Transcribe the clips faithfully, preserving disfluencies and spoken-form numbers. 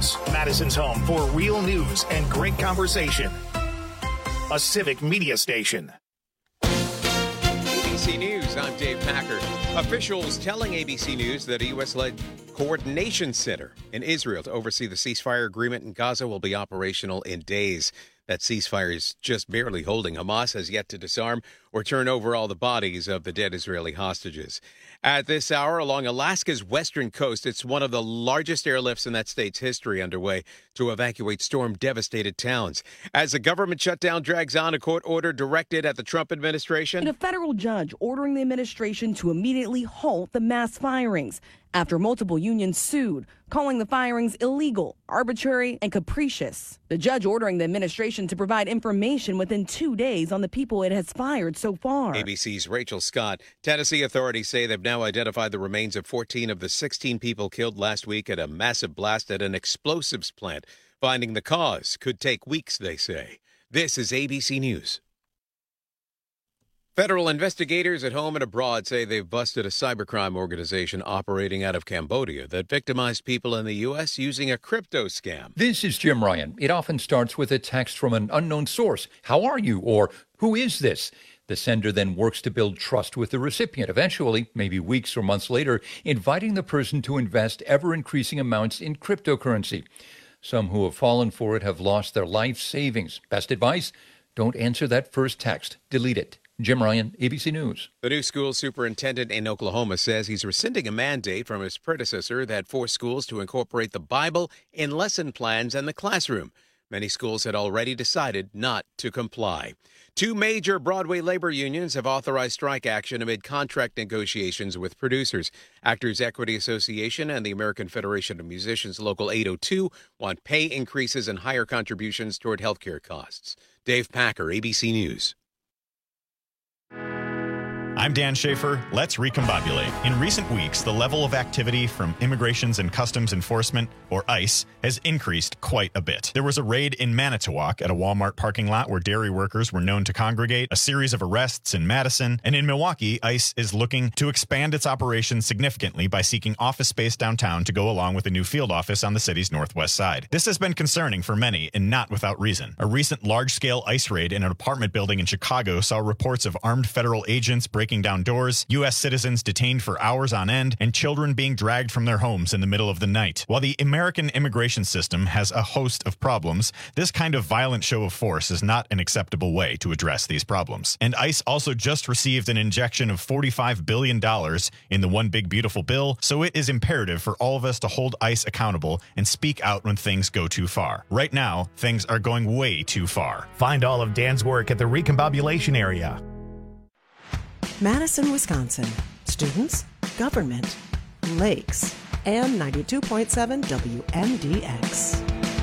News, Madison's home for real news and great conversation. A civic media station. A B C News, I'm Dave Packer. Officials telling A B C News that a U S-led coordination center in Israel to oversee the ceasefire agreement in Gaza will be operational in days. That ceasefire is just barely holding. Hamas has yet to disarm or turn over all the bodies of the dead Israeli hostages. At this hour, along Alaska's western coast, it's one of the largest airlifts in that state's history underway to evacuate storm-devastated towns. As the government shutdown drags on, a court order directed at the Trump administration. And a federal judge ordering the administration to immediately halt the mass firings after multiple unions sued, calling the firings illegal, arbitrary, and capricious. The judge ordering the administration to provide information within two days on the people it has fired so far. A B C's Rachel Scott. Tennessee authorities say they've now identified the remains of fourteen of the sixteen people killed last week at a massive blast at an explosives plant. Finding the cause could take weeks, they say. This is A B C News. Federal investigators at home and abroad say they've busted a cybercrime organization operating out of Cambodia that victimized people in the U S using a crypto scam. This is Jim Ryan. It often starts with a text from an unknown source. How are you? Or who is this? The sender then works to build trust with the recipient, eventually, maybe weeks or months later, inviting the person to invest ever-increasing amounts in cryptocurrency. Some who have fallen for it have lost their life savings. Best advice? Don't answer that first text. Delete it. Jim Ryan, A B C News. The new school superintendent in Oklahoma says he's rescinding a mandate from his predecessor that forced schools to incorporate the Bible in lesson plans and the classroom. Many schools had already decided not to comply. Two major Broadway labor unions have authorized strike action amid contract negotiations with producers. Actors Equity Association and the American Federation of Musicians Local eight oh two want pay increases and higher contributions toward health care costs. Dave Packer, A B C News. I'm Dan Schaefer. Let's recombobulate. In recent weeks, the level of activity from Immigrations and Customs Enforcement, or ICE, has increased quite a bit. There was a raid in Manitowoc at a Walmart parking lot where dairy workers were known to congregate, a series of arrests in Madison, and in Milwaukee, ICE is looking to expand its operations significantly by seeking office space downtown to go along with a new field office on the city's northwest side. This has been concerning for many, and not without reason. A recent large-scale ICE raid in an apartment building in Chicago saw reports of armed federal agents breaking down doors, U S citizens detained for hours on end, and children being dragged from their homes in the middle of the night. While the American immigration system has a host of problems, this kind of violent show of force is not an acceptable way to address these problems. And ICE also just received an injection of forty-five billion dollars in the One Big Beautiful Bill, so it is imperative for all of us to hold ICE accountable and speak out when things go too far. Right now, things are going way too far. Find all of Dan's work at the Recombobulation area. Madison, Wisconsin. Students, government, lakes, and ninety-two point seven W M D X.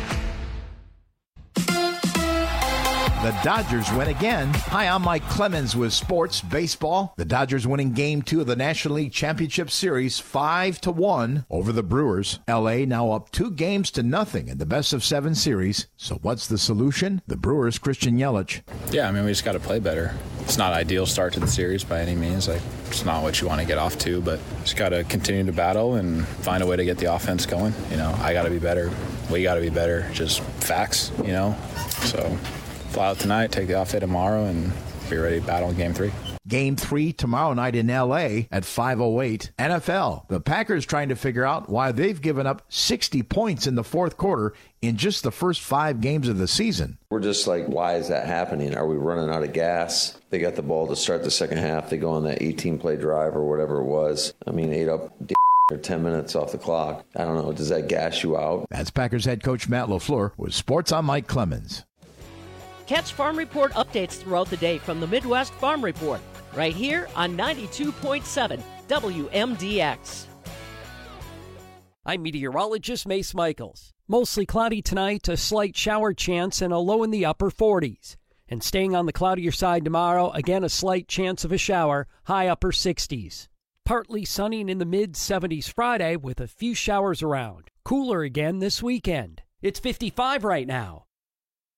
The Dodgers win again. Hi, I'm Mike Clemens with Sports Baseball. The Dodgers winning Game two of the National League Championship Series five to one over the Brewers. L A now up two games to nothing in the best of seven series. So what's the solution? The Brewers' Christian Yelich. Yeah, I mean, we just got to play better. It's not ideal start to the series by any means. Like, it's not what you want to get off to, but just got to continue to battle and find a way to get the offense going. You know, I got to be better. We got to be better. Just facts, you know. So fly out tonight, take the off day tomorrow, and be ready to battle in Game three. Game three tomorrow night in L A at five oh eight. N F L. The Packers trying to figure out why they've given up sixty points in the fourth quarter in just the first five games of the season. We're just like, why is that happening? Are we running out of gas? They got the ball to start the second half. They go on that eighteen-play drive or whatever it was. I mean, ate up or ten minutes off the clock. I don't know. Does that gas you out? That's Packers head coach Matt LaFleur with Sports on Mike Clemens. Catch Farm Report updates throughout the day from the Midwest Farm Report, right here on ninety-two point seven W M D X. I'm meteorologist Mace Michaels. Mostly cloudy tonight, a slight shower chance and a low in the upper forties. And staying on the cloudier side tomorrow, again a slight chance of a shower, high upper sixties. Partly sunny and in the mid-seventies Friday with a few showers around. Cooler again this weekend. It's fifty-five right now.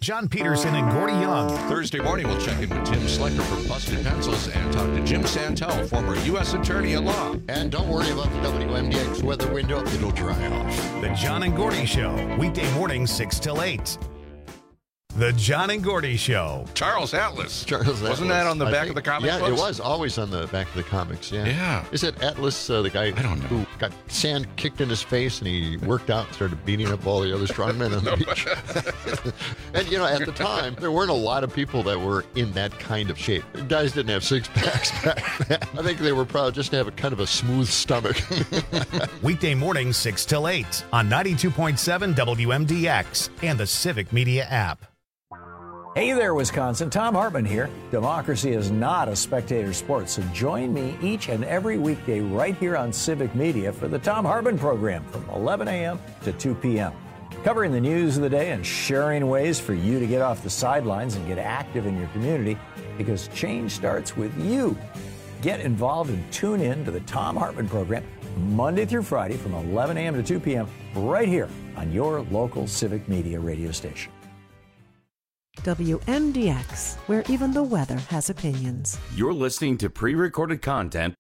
John Peterson and Gordy Young. Thursday morning, we'll check in with Tim Slecker from Busted Pencils and talk to Jim Santel, former U S Attorney at Law. And don't worry about the W M D X weather window. It'll dry off. The John and Gordy Show, weekday mornings six till eight. The John and Gordy Show. Charles Atlas. Charles Wasn't Atlas. that on the I back think, of the comic yeah, books? it was always on the back of the comics, yeah. Yeah. Is it Atlas, uh, the guy I don't know. who got sand kicked in his face and he worked out and started beating up all the other strongmen on the beach? And, you know, at the time, there weren't a lot of people that were in that kind of shape. Guys didn't have six packs back then. I think they were proud just to have a kind of a smooth stomach. Weekday mornings six till eight on ninety-two point seven W M D X and the Civic Media app. Hey there, Wisconsin. Tom Hartman here. Democracy is not a spectator sport, so join me each and every weekday right here on Civic Media for the Tom Hartman program from eleven a.m. to two p.m. Covering the news of the day and sharing ways for you to get off the sidelines and get active in your community, because change starts with you. Get involved and tune in to the Tom Hartman program Monday through Friday from eleven a.m. to two p.m. right here on your local Civic Media radio station. W M D X, where even the weather has opinions. You're listening to pre-recorded content.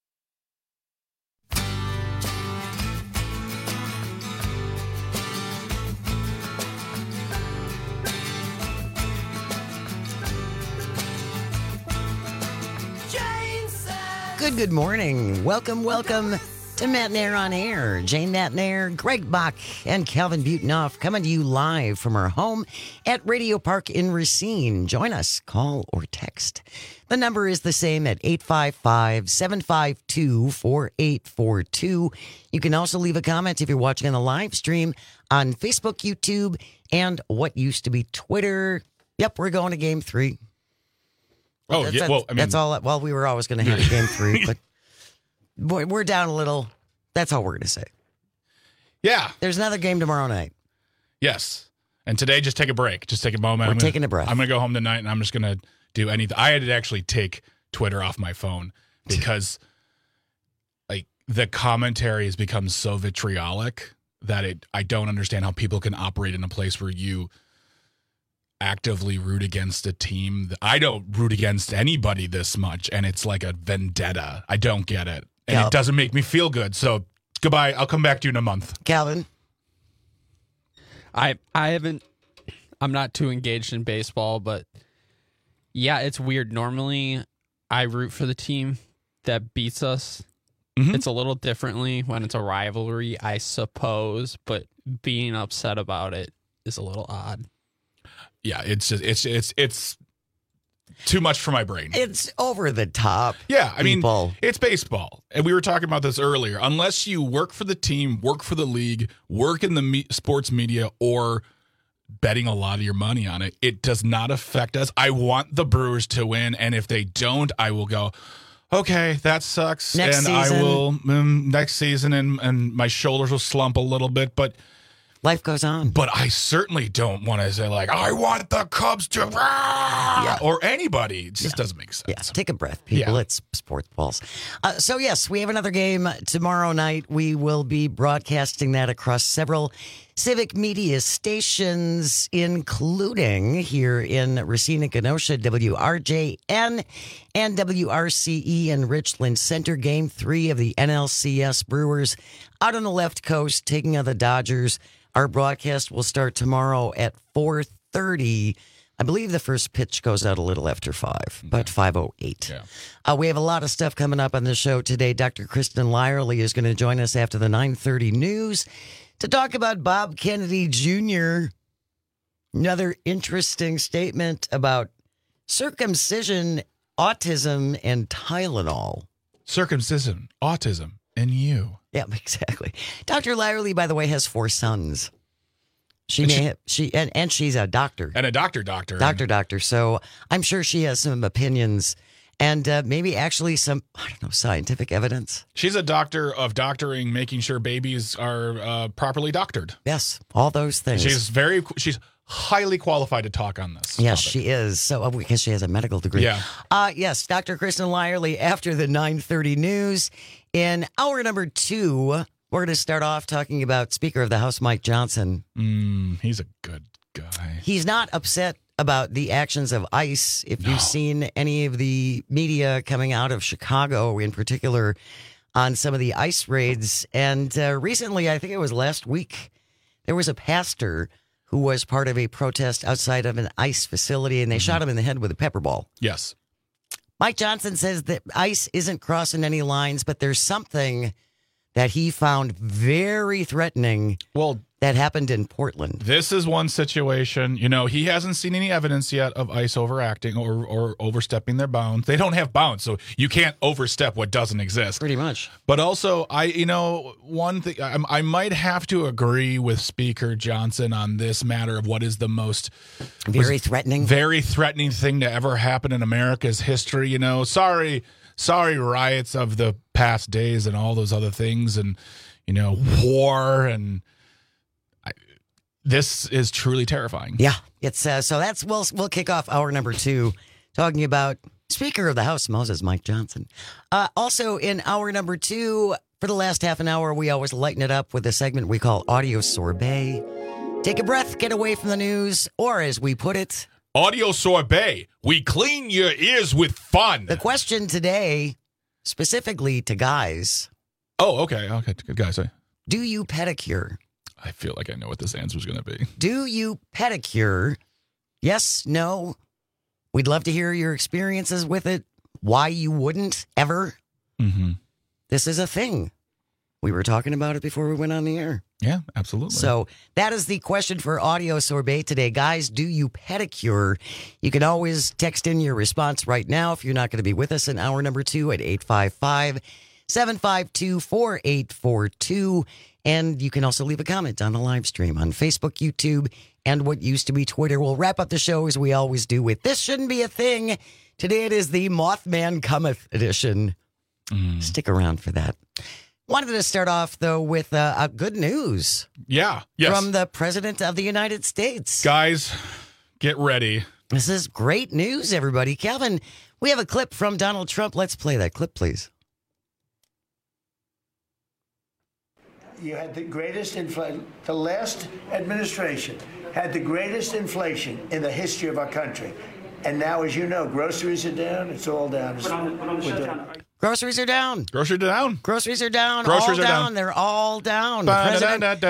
Good, good morning. Welcome, welcome to Matt Nair on Air. Jane Matt Nair, Greg Bach, and Calvin Butenoff coming to you live from our home at Radio Park in Racine. Join us, call or text. The number is the same at eight five five, seven five two, four eight four two. You can also leave a comment if you're watching on the live stream on Facebook, YouTube, and what used to be Twitter. Yep, we're going to game three. Well, oh, that's, yeah. Well, I mean, that's all. Well, we were always going to have a game three, but boy, we're down a little. That's all we're going to say. Yeah. There's another game tomorrow night. Yes. And today, just take a break. Just take a moment. We're I'm gonna, taking a breath. I'm going to go home tonight, and I'm just going to do anything. I had to actually take Twitter off my phone because, like, the commentary has become so vitriolic that it. I don't understand how people can operate in a place where you actively root against a team. I don't root against anybody this much, and it's like a vendetta. I don't get it. And Cal- it doesn't make me feel good. So goodbye. I'll come back to you in a month. Calvin? I I haven't, I'm not too engaged in baseball, but yeah, it's weird. Normally, I root for the team that beats us. Mm-hmm. It's a little differently when it's a rivalry, I suppose, but being upset about it is a little odd. Yeah, it's just, it's it's it's too much for my brain. It's over the top. Yeah, I people. mean, it's baseball. And we were talking about this earlier. Unless you work for the team, work for the league, work in the me- sports media, or betting a lot of your money on it, it does not affect us. I want the Brewers to win, and if they don't, I will go, okay, that sucks. Next and season. I will, um, next season, and, and my shoulders will slump a little bit, but life goes on. But I certainly don't want to say, like, I want the Cubs to, yeah. or anybody. It just yeah. doesn't make sense. Yeah, take a breath, people. Yeah. It's sports balls. Uh, so, yes, we have another game tomorrow night. We will be broadcasting that across several Civic Media stations, including here in Racine and Kenosha, W R J N and W R C E in Richland Center. Game three of the N L C S Brewers out on the left coast, taking on the Dodgers. Our broadcast will start tomorrow at four thirty. I believe the first pitch goes out a little after five, but five oh eight. Yeah. Uh, we have a lot of stuff coming up on the show today. Doctor Kristen Lyerly is going to join us after the nine thirty news to talk about Bob Kennedy Junior Another interesting statement about circumcision, autism, and Tylenol. Circumcision, autism, and you. Yeah, exactly. Doctor Lyerly, by the way, has four sons. She and may she, have, she and, and she's a doctor. And a doctor doctor. Doctor doctor. So I'm sure she has some opinions and uh, maybe actually some, I don't know, scientific evidence. She's a doctor of doctoring, making sure babies are uh, properly doctored. Yes, all those things. She's very, she's highly qualified to talk on this. Yes, topic. she is. So uh, because she has a medical degree. Yeah. Uh, yes, Doctor Kristen Lyerly after the nine thirty news. In hour number two, we're going to start off talking about Speaker of the House, Mike Johnson. Mm, he's a good guy. He's not upset about the actions of ICE. If No. you've seen any of the media coming out of Chicago in particular on some of the ICE raids. And uh, recently, I think it was last week, there was a pastor who was part of a protest outside of an ICE facility, and they shot him in the head with a pepper ball. Yes. Mike Johnson says that ICE isn't crossing any lines, but there's something that he found very threatening. Well, that happened in Portland. This is one situation, you know, he hasn't seen any evidence yet of ICE overacting or, or overstepping their bounds. They don't have bounds, so you can't overstep what doesn't exist. Pretty much. But also, I, you know, one thing, I, I might have to agree with Speaker Johnson on this matter of what is the most very threatening, very threatening thing to ever happen in America's history. You know, sorry, sorry, riots of the past days and all those other things, and you know, war and. This is truly terrifying. Yeah, it's uh, so that's we'll we'll kick off hour number two, talking about Speaker of the House Moses Mike Johnson. Uh, also in hour number two, for the last half an hour, we always lighten it up with a segment we call Audio Sorbet. Take a breath, get away from the news, or as we put it, Audio Sorbet. We clean your ears with fun. The question today, specifically to guys. Oh, okay, okay, good guys. Sorry. Do you pedicure? I feel like I know what this answer is going to be. Do you pedicure? Yes, no. We'd love to hear your experiences with it. Why you wouldn't ever. Mm-hmm. This is a thing. We were talking about it before we went on the air. Yeah, absolutely. So that is the question for Audio Sorbet today. Guys, do you pedicure? You can always text in your response right now if you're not going to be with us in hour number two at eight five five, seven five two, four eight four two. And you can also leave a comment on the live stream on Facebook, YouTube, and what used to be Twitter. We'll wrap up the show as we always do with This Shouldn't Be a Thing. Today it is the Mothman Cometh edition. Mm. Stick around for that. Wanted to start off, though, with uh, a good news. Yeah. Yes. From the President of the United States. Guys, get ready. This is great news, everybody. Calvin, we have a clip from Donald Trump. Let's play that clip, please. You had the greatest inflation. The last administration had the greatest inflation in the history of our country. And now, as you know, groceries are down. It's all down. It's, we're down. Groceries are down. Groceries are down. Groceries are down. Groceries all are down. down. They're all down. The president,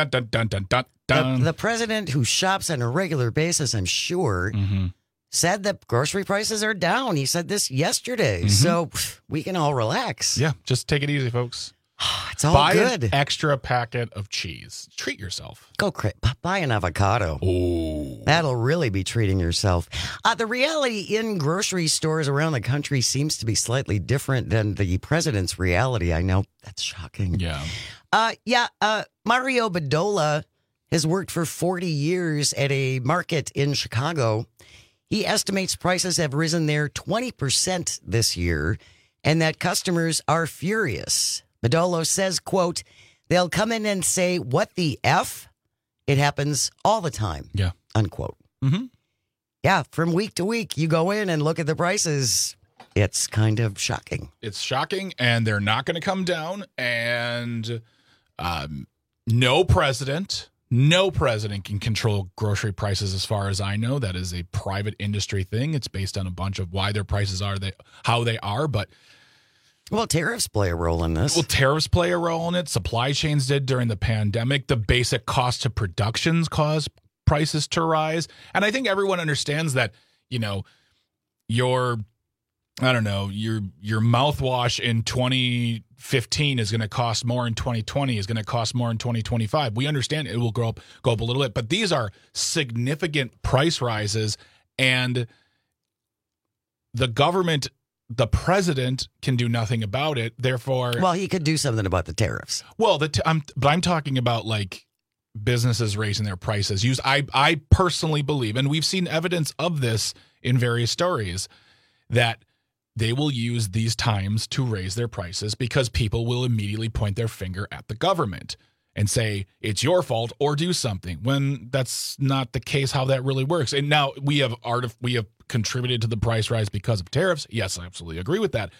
the, the president who shops on a regular basis, I'm sure, mm-hmm. said that grocery prices are down. He said this yesterday. Mm-hmm. So pff, we can all relax. Yeah, just take it easy, folks. It's all buy good. An extra packet of cheese. Treat yourself. Go cra- buy an avocado. Oh, that'll really be treating yourself. Uh, the reality in grocery stores around the country seems to be slightly different than the president's reality. I know that's shocking. Yeah. Uh, yeah. Uh, Mario Bedolla has worked for forty years at a market in Chicago. He estimates prices have risen there twenty percent this year, and that customers are furious. Bedolla says, quote, they'll come in and say, what the F? It happens all the time. Yeah. Unquote. Mm-hmm. Yeah. From week to week, you go in and look at the prices. It's kind of shocking. It's shocking, and they're not going to come down. And um, no president, no president can control grocery prices as far as I know. That is a private industry thing. It's based on a bunch of why their prices are they how they are. But Well, tariffs play a role in this. Well, tariffs play a role in it. Supply chains did during the pandemic. The basic cost of productions caused prices to rise. And I think everyone understands that, you know, your, I don't know, your your mouthwash in twenty fifteen is going to cost more in twenty twenty, is going to cost more in twenty twenty-five. We understand it will go up, go up a little bit. But these are significant price rises. And the government... The president can do nothing about it. Therefore, well, he could do something about the tariffs. Well, the t- I'm, but I'm talking about like businesses raising their prices. Use I I personally believe, and we've seen evidence of this in various stories, that they will use these times to raise their prices because people will immediately point their finger at the government and say it's your fault or do something, when that's not the case. How that really works. And now we have art of we have. contributed to the price rise because of tariffs. Yes, I absolutely agree with that.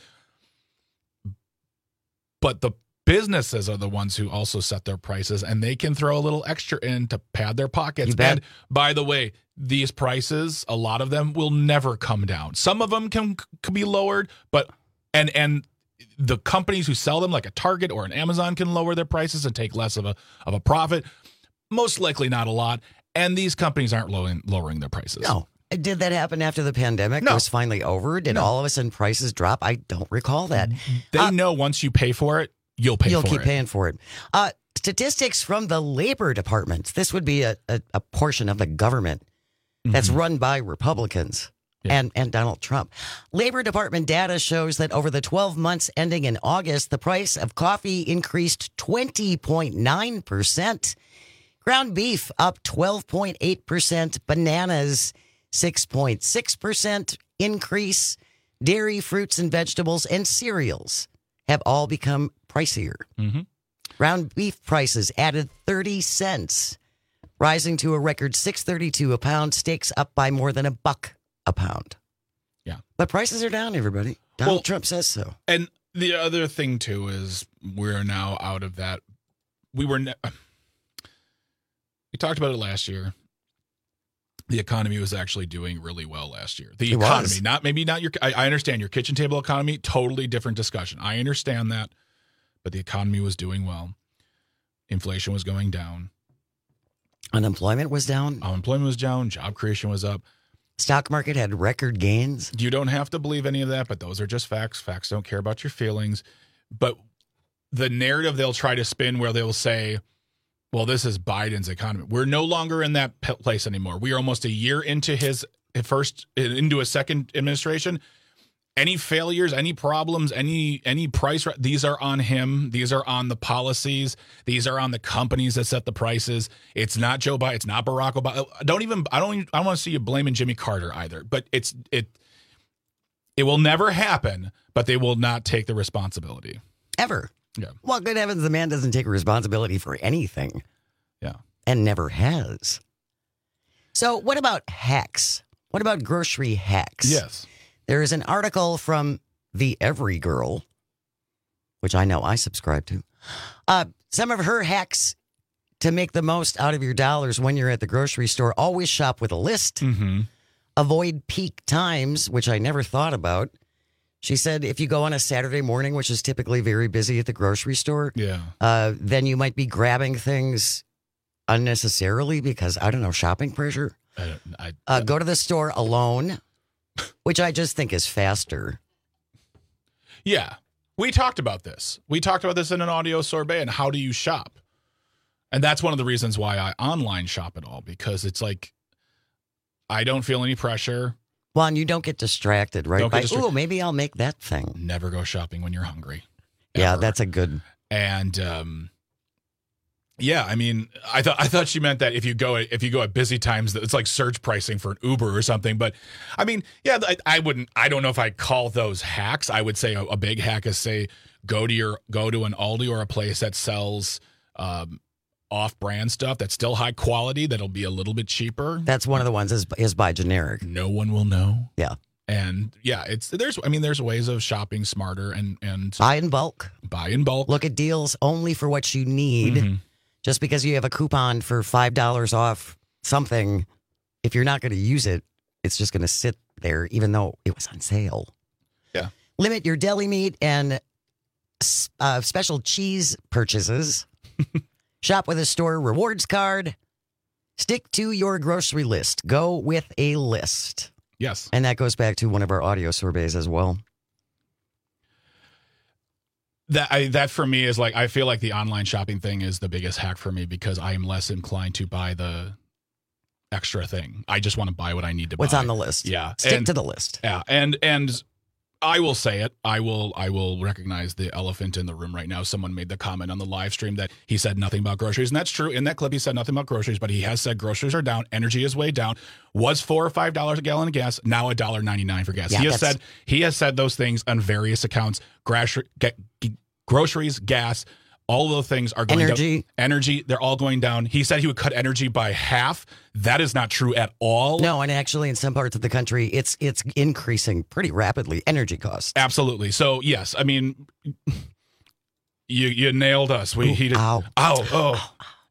But the businesses are the ones who also set their prices, and they can throw a little extra in to pad their pockets. And by the way, these prices, a lot of them will never come down. Some of them can, can be lowered, but and and the companies who sell them, like a Target or an Amazon, can lower their prices and take less of a of a profit. Most likely not a lot. And these companies aren't lowering, lowering their prices. No. Did that happen after the pandemic No. was finally over? Did No. all of a sudden prices drop? I don't recall that. They Uh, know once you pay for it, you'll pay You'll for keep it. paying for it. Uh, statistics from the Labor Department. This would be a, a, a portion of the government that's Mm-hmm. run by Republicans and, and Donald Trump. Labor Department data shows that over the twelve months ending in August, the price of coffee increased twenty point nine percent. Ground beef up twelve point eight percent. Bananas six point six percent increase. Dairy, fruits and vegetables, and cereals have all become pricier. Mm-hmm. Ground beef prices added thirty cents, rising to a record six thirty-two a pound. Steaks up by more than a buck a pound. Yeah. But prices are down, everybody. Donald Well, Trump says so. And the other thing, too, is we're now out of that. We were, ne- we talked about it last year. The economy was actually doing really well last year. The It economy, was. not maybe not your, I, I understand your kitchen table economy, totally different discussion. I understand that, but the economy was doing well. Inflation was going down. Unemployment was down. Unemployment was down. Job creation was up. Stock market had record gains. You don't have to believe any of that, but those are just facts. Facts don't care about your feelings. But the narrative they'll try to spin where they'll say, well, this is Biden's economy. We're no longer in that pe- place anymore. We are almost a year into his first, into a second administration. Any failures, any problems, any any price, these are on him. These are on the policies. These are on the companies that set the prices. It's not Joe Biden. It's not Barack Obama. Don't even. I don't. Even, I don't want to see you blaming Jimmy Carter either. But it's it. It will never happen. But they will not take the responsibility Ever. Yeah. Well, good heavens, the man doesn't take responsibility for anything. Yeah. And never has. So what about hacks? What about grocery hacks? Yes. There is an article from the Every Girl, which I know I subscribe to. Uh, some of her hacks to make the most out of your dollars when you're at the grocery store. Always shop with a list. Mm-hmm. Avoid peak times, which I never thought about. She said if you go on a Saturday morning, which is typically very busy at the grocery store, Yeah. uh, then you might be grabbing things unnecessarily because, I don't know, shopping pressure. I, don't- I, Uh, go to the store alone, which I just think is faster. Yeah. We talked about this. We talked about this in an audio sorbet and how do you shop? And that's one of the reasons why I online shop at all, because it's like I don't feel any pressure. Well, and you don't get distracted, right? Don't get By, distracted. ooh, maybe I'll make that thing. Never go shopping when you're hungry. Yeah, Ever. that's a good. And um, yeah, I mean, I thought I thought she meant that if you go if you go at busy times, that it's like surge pricing for an Uber or something. But I mean, yeah, I, I wouldn't. I don't know if I call those hacks. I would say a, a big hack is say go to your go to an Aldi or a place that sells um, off-brand stuff that's still high quality. That'll be a little bit cheaper. That's one of the ones is is by generic. No one will know. Yeah. And yeah, it's there's I mean there's ways of shopping smarter and and Buy in bulk. buy in bulk. Look at deals only for what you need. Mhm. Just because you have a coupon for five dollars off something, if you're not going to use it, it's just going to sit there even though it was on sale. Yeah. Limit your deli meat and uh, special cheese purchases. Shop with a store rewards card. Stick to your grocery list. Go with a list. Yes. And that goes back to one of our audio surveys as well. That I, that for me is like I feel like the online shopping thing is the biggest hack for me because I am less inclined to buy the extra thing. I just want to buy what I need to What's buy. on the list? Yeah. Stick And- to the list. Yeah, and and I will say it. I will I will recognize the elephant in the room right now. Someone made the comment on the live stream that he said nothing about groceries, and that's true. In that clip, he said nothing about groceries, but he has said groceries are down, energy is way down. Was four or five dollars a gallon of gas, now a dollar ninety nine for gas. Yeah, he has that's- said he has said those things on various accounts. Grass, get, groceries, gas. All of those things are going Energy. down. Energy, they're all going down. He said he would cut energy by half. That is not true at all. No, and actually in some parts of the country, it's it's increasing pretty rapidly, energy costs. Absolutely. So yes, I mean, you you nailed us. We Ooh, he did. ow. Ow. Oh.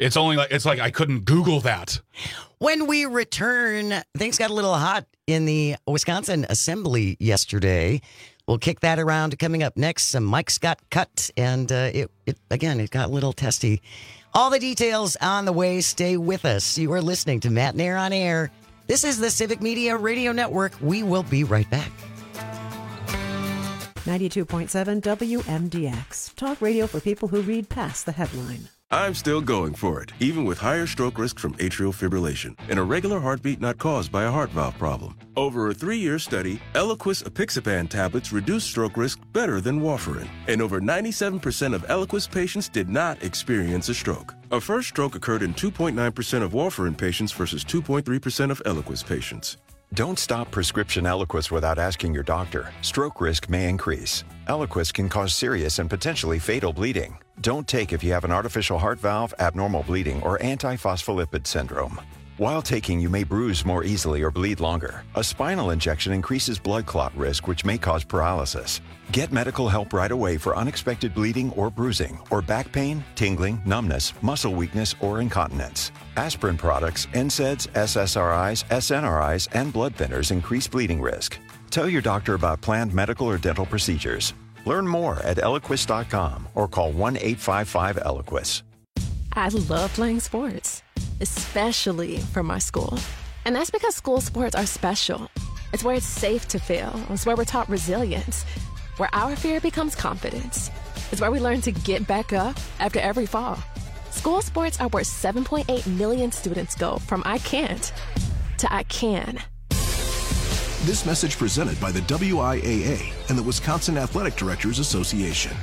It's only like it's like I couldn't Google that. When we return, things got a little hot in the Wisconsin Assembly yesterday. We'll kick that around. Coming up next, some mics got cut, and uh, it, it again, it got a little testy. All the details on the way. Stay with us. You are listening to Matt Nair on Air. This is the Civic Media Radio Network. We will be right back. ninety-two point seven W M D X. Talk radio for people who read past the headline. I'm still going for it, even with higher stroke risk from atrial fibrillation, an irregular heartbeat not caused by a heart valve problem. Over a three-year study, Eliquis apixaban tablets reduced stroke risk better than warfarin, and over ninety-seven percent of Eliquis patients did not experience a stroke. A first stroke occurred in two point nine percent of warfarin patients versus two point three percent of Eliquis patients. Don't stop prescription Eliquis without asking your doctor. Stroke risk may increase. Eliquis can cause serious and potentially fatal bleeding. Don't take if you have an artificial heart valve, abnormal bleeding, or antiphospholipid syndrome. While taking, you may bruise more easily or bleed longer. A spinal injection increases blood clot risk, which may cause paralysis. Get medical help right away for unexpected bleeding or bruising, or back pain, tingling, numbness, muscle weakness, or incontinence. Aspirin products, N SAIDs, S S R Is, S N R Is, and blood thinners increase bleeding risk. Tell your doctor about planned medical or dental procedures. Learn more at Eliquis dot com or call one eight five five Eliquis. I love playing sports, especially for my school. And that's because school sports are special. It's where it's safe to fail. It's where we're taught resilience, where our fear becomes confidence. It's where we learn to get back up after every fall. School sports are where seven point eight million students go from I can't to I can. This message presented by the W I A A and the Wisconsin Athletic Directors Association.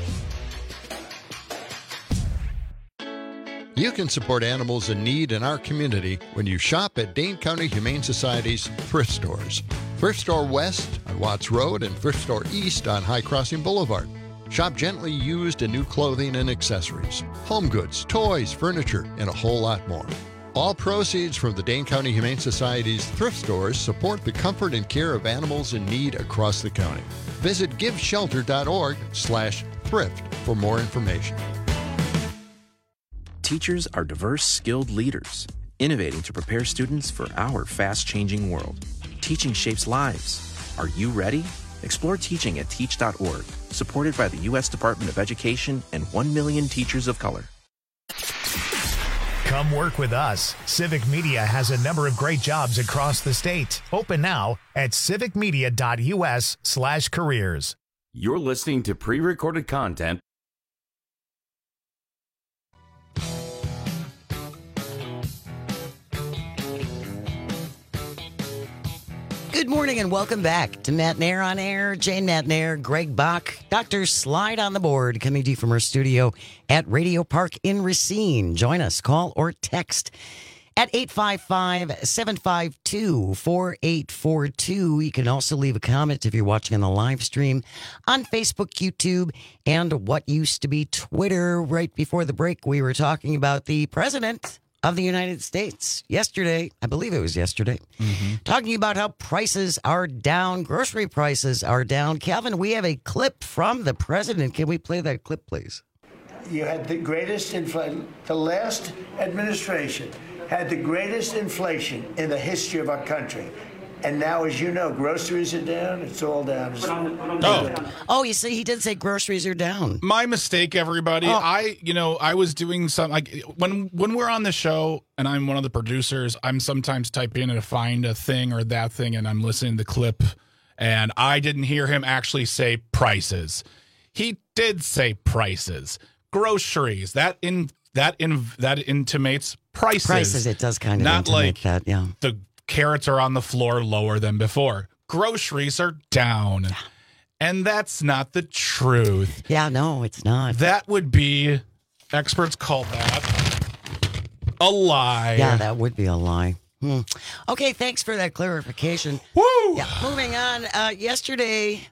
You can support animals in need in our community when you shop at Dane County Humane Society's thrift stores. Thrift Store West on Watts Road and Thrift Store East on High Crossing Boulevard. Shop gently used and new clothing and accessories, home goods, toys, furniture, and a whole lot more. All proceeds from the Dane County Humane Society's thrift stores support the comfort and care of animals in need across the county. Visit giveshelter.org slash thrift for more information. Teachers are diverse, skilled leaders, innovating to prepare students for our fast-changing world. Teaching shapes lives. Are you ready? Explore teaching at teach dot org, supported by the U S Department of Education and one million teachers of color. Come work with us. Civic Media has a number of great jobs across the state. Open now at civicmedia.us slash careers. You're listening to pre-recorded content. Good morning and welcome back to Matt Nair on Air. Jane Matt Nair, Greg Bach, Doctor Slide on the board, coming to you from our studio at Radio Park in Racine. Join us, call or text at eight five five, seven five two, four eight four two. You can also leave a comment if you're watching on the live stream on Facebook, YouTube, and what used to be Twitter. Right before the break, we were talking about the president of the United States yesterday. I believe it was yesterday. Mm-hmm. Talking about how prices are down, grocery prices are down. Calvin, we have a clip from the president. Can we play that clip, please? You had the greatest inflation. The last administration had the greatest inflation in the history of our country. And now, as you know, groceries are down. It's all down. It's Oh. Oh, you see, he did say groceries are down. My mistake, everybody. Oh. I, you know, I was doing some like when when we're on the show and I'm one of the producers, I'm sometimes typing in to find a thing or that thing, and I'm listening to the clip, and I didn't hear him actually say prices. He did say prices. Groceries. That in that in that intimates prices. Prices, it does kind of not intimate like that, yeah. The carrots are on the floor lower than before. Groceries are down. Yeah. And that's not the truth. Yeah, no, it's not. That would be, experts call that a lie. Yeah, that would be a lie. Hmm. Okay, thanks for that clarification. Woo! Yeah, moving on. Uh, yesterday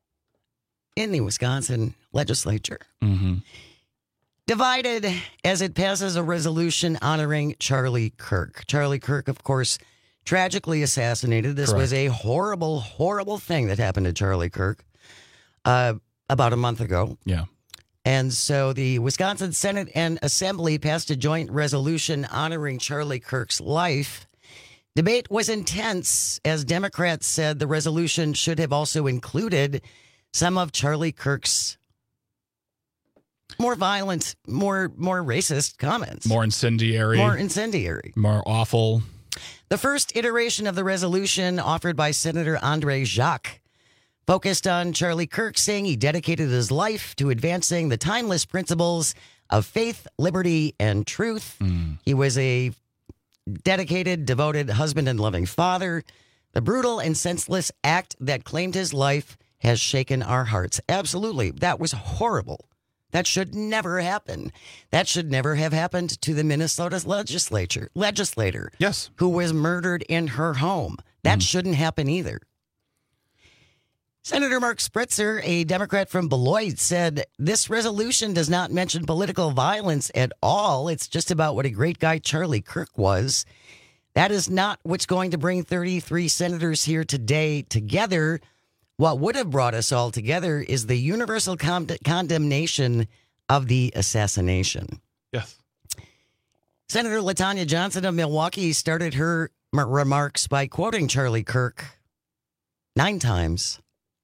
in the Wisconsin legislature, mm-hmm. divided as it passes a resolution honoring Charlie Kirk. Charlie Kirk, of course, tragically assassinated. This Correct. was a horrible, horrible thing that happened to Charlie Kirk uh, about a month ago. Yeah. And so the Wisconsin Senate and Assembly passed a joint resolution honoring Charlie Kirk's life. Debate was intense, as Democrats said the resolution should have also included some of Charlie Kirk's more violent, more more racist comments. More incendiary. More incendiary. More awful. The first iteration of the resolution, offered by Senator Andre Jacques, focused on Charlie Kirk, saying he dedicated his life to advancing the timeless principles of faith, liberty, and truth. Mm. He was a dedicated, devoted husband and loving father. The brutal and senseless act that claimed his life has shaken our hearts. Absolutely. That was horrible. That should never happen. That should never have happened to the Minnesota legislature, legislator. Yes. Who was murdered in her home. That mm. shouldn't happen either. Senator Mark Spritzer, a Democrat from Beloit, said this resolution does not mention political violence at all. It's just about what a great guy Charlie Kirk was. That is not what's going to bring thirty-three senators here today together. What would have brought us all together is the universal con- condemnation of the assassination. Yes. Senator LaTanya Johnson of Milwaukee started her m- remarks by quoting Charlie Kirk nine times.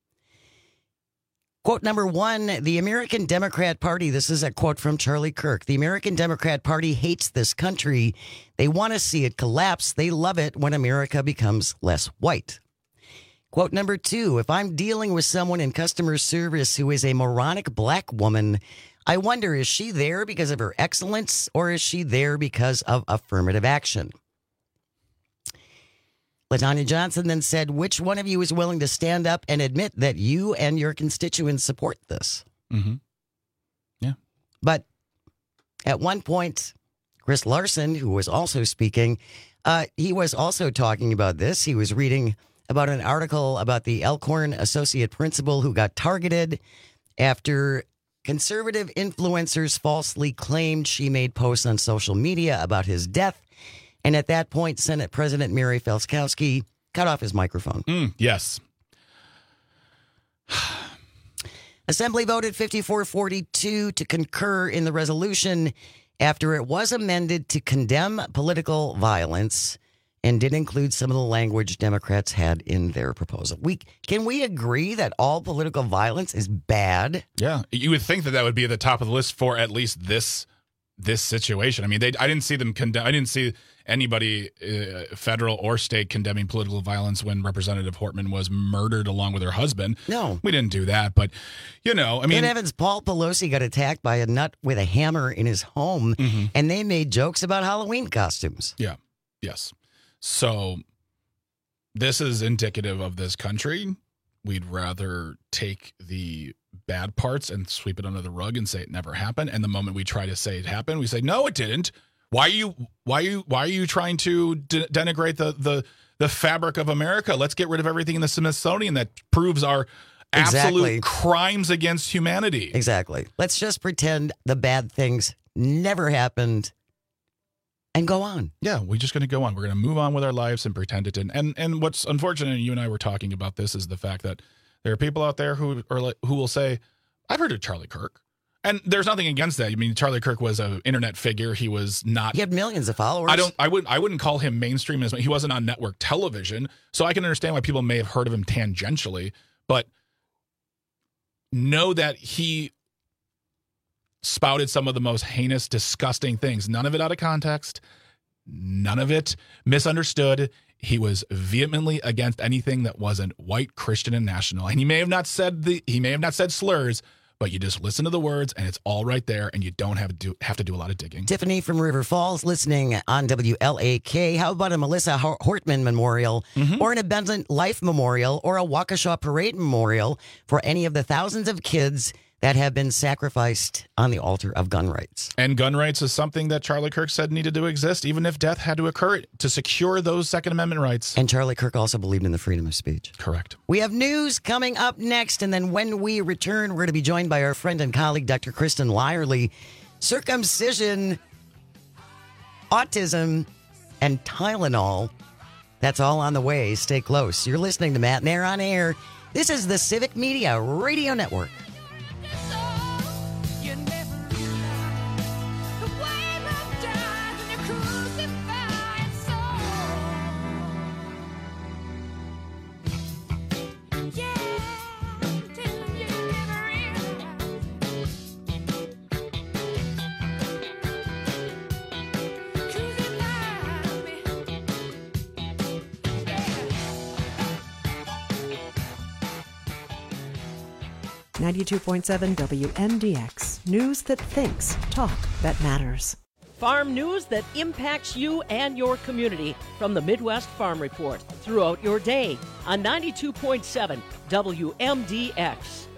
Quote number one, the American Democrat Party, this is a quote from Charlie Kirk, the American Democrat Party hates this country. They want to see it collapse. They love it when America becomes less white. Quote number two, if I'm dealing with someone in customer service who is a moronic black woman, I wonder, is she there because of her excellence or is she there because of affirmative action? LaTanya Johnson then said, which one of you is willing to stand up and admit that you and your constituents support this? Mm-hmm. Yeah. But at one point, Chris Larson, who was also speaking, uh, he was also talking about this. He was reading about an article about the Elkhorn associate principal who got targeted after conservative influencers falsely claimed she made posts on social media about his death. And at that point, Senate President Mary Felskowski cut off his microphone. Mm, yes. Assembly voted fifty-four forty-two to concur in the resolution after it was amended to condemn political violence and did include some of the language Democrats had in their proposal. We can we agree that all political violence is bad? Yeah, you would think that that would be at the top of the list for at least this this situation. I mean, they I didn't see them condemn. I didn't see anybody, uh, federal or state, condemning political violence when Representative Hortman was murdered along with her husband. No, we didn't do that. But you know, I mean, Good heavens, Paul Pelosi got attacked by a nut with a hammer in his home, mm-hmm. and they made jokes about Halloween costumes. Yeah. Yes. So this is indicative of this country. We'd rather take the bad parts and sweep it under the rug and say it never happened. And the moment we try to say it happened, we say, no, it didn't. Why are you why are you why are you trying to de- denigrate the, the the fabric of America? Let's get rid of everything in the Smithsonian that proves our absolute exactly. crimes against humanity. Exactly. Let's just pretend the bad things never happened and go on. Yeah, we're just going to go on. We're going to move on with our lives and pretend it didn't. And and what's unfortunate, and you and I were talking about this, is the fact that there are people out there who are like, who will say, I've heard of Charlie Kirk. And there's nothing against that. I mean, Charlie Kirk was an internet figure. He was not. He had millions of followers. I don't. I wouldn't. I wouldn't call him mainstream. As he wasn't on network television, so I can understand why people may have heard of him tangentially. But know that he spouted some of the most heinous, disgusting things. None of it out of context. None of it misunderstood. He was vehemently against anything that wasn't white, Christian, and national. And he may have not said the. He may have not said slurs. But you just listen to the words, and it's all right there, and you don't have to do, have to do a lot of digging. Tiffany from River Falls listening on W L A K. How about a Melissa Hortman Memorial mm-hmm. or an Abundant Life Memorial or a Waukesha Parade Memorial for any of the thousands of kids that have been sacrificed on the altar of gun rights? And gun rights is something that Charlie Kirk said needed to exist, even if death had to occur to secure those Second Amendment rights. And Charlie Kirk also believed in the freedom of speech. Correct. We have news coming up next, and then when we return, we're going to be joined by our friend and colleague, Doctor Kristen Lyerly. Circumcision, autism, and Tylenol. That's all on the way. Stay close. You're listening to Matt and Air on Air. This is the Civic Media Radio Network. You ninety-two point seven W M D X. News that thinks, talk that matters. Farm news that impacts you and your community from the Midwest Farm Report throughout your day on ninety-two point seven W M D X.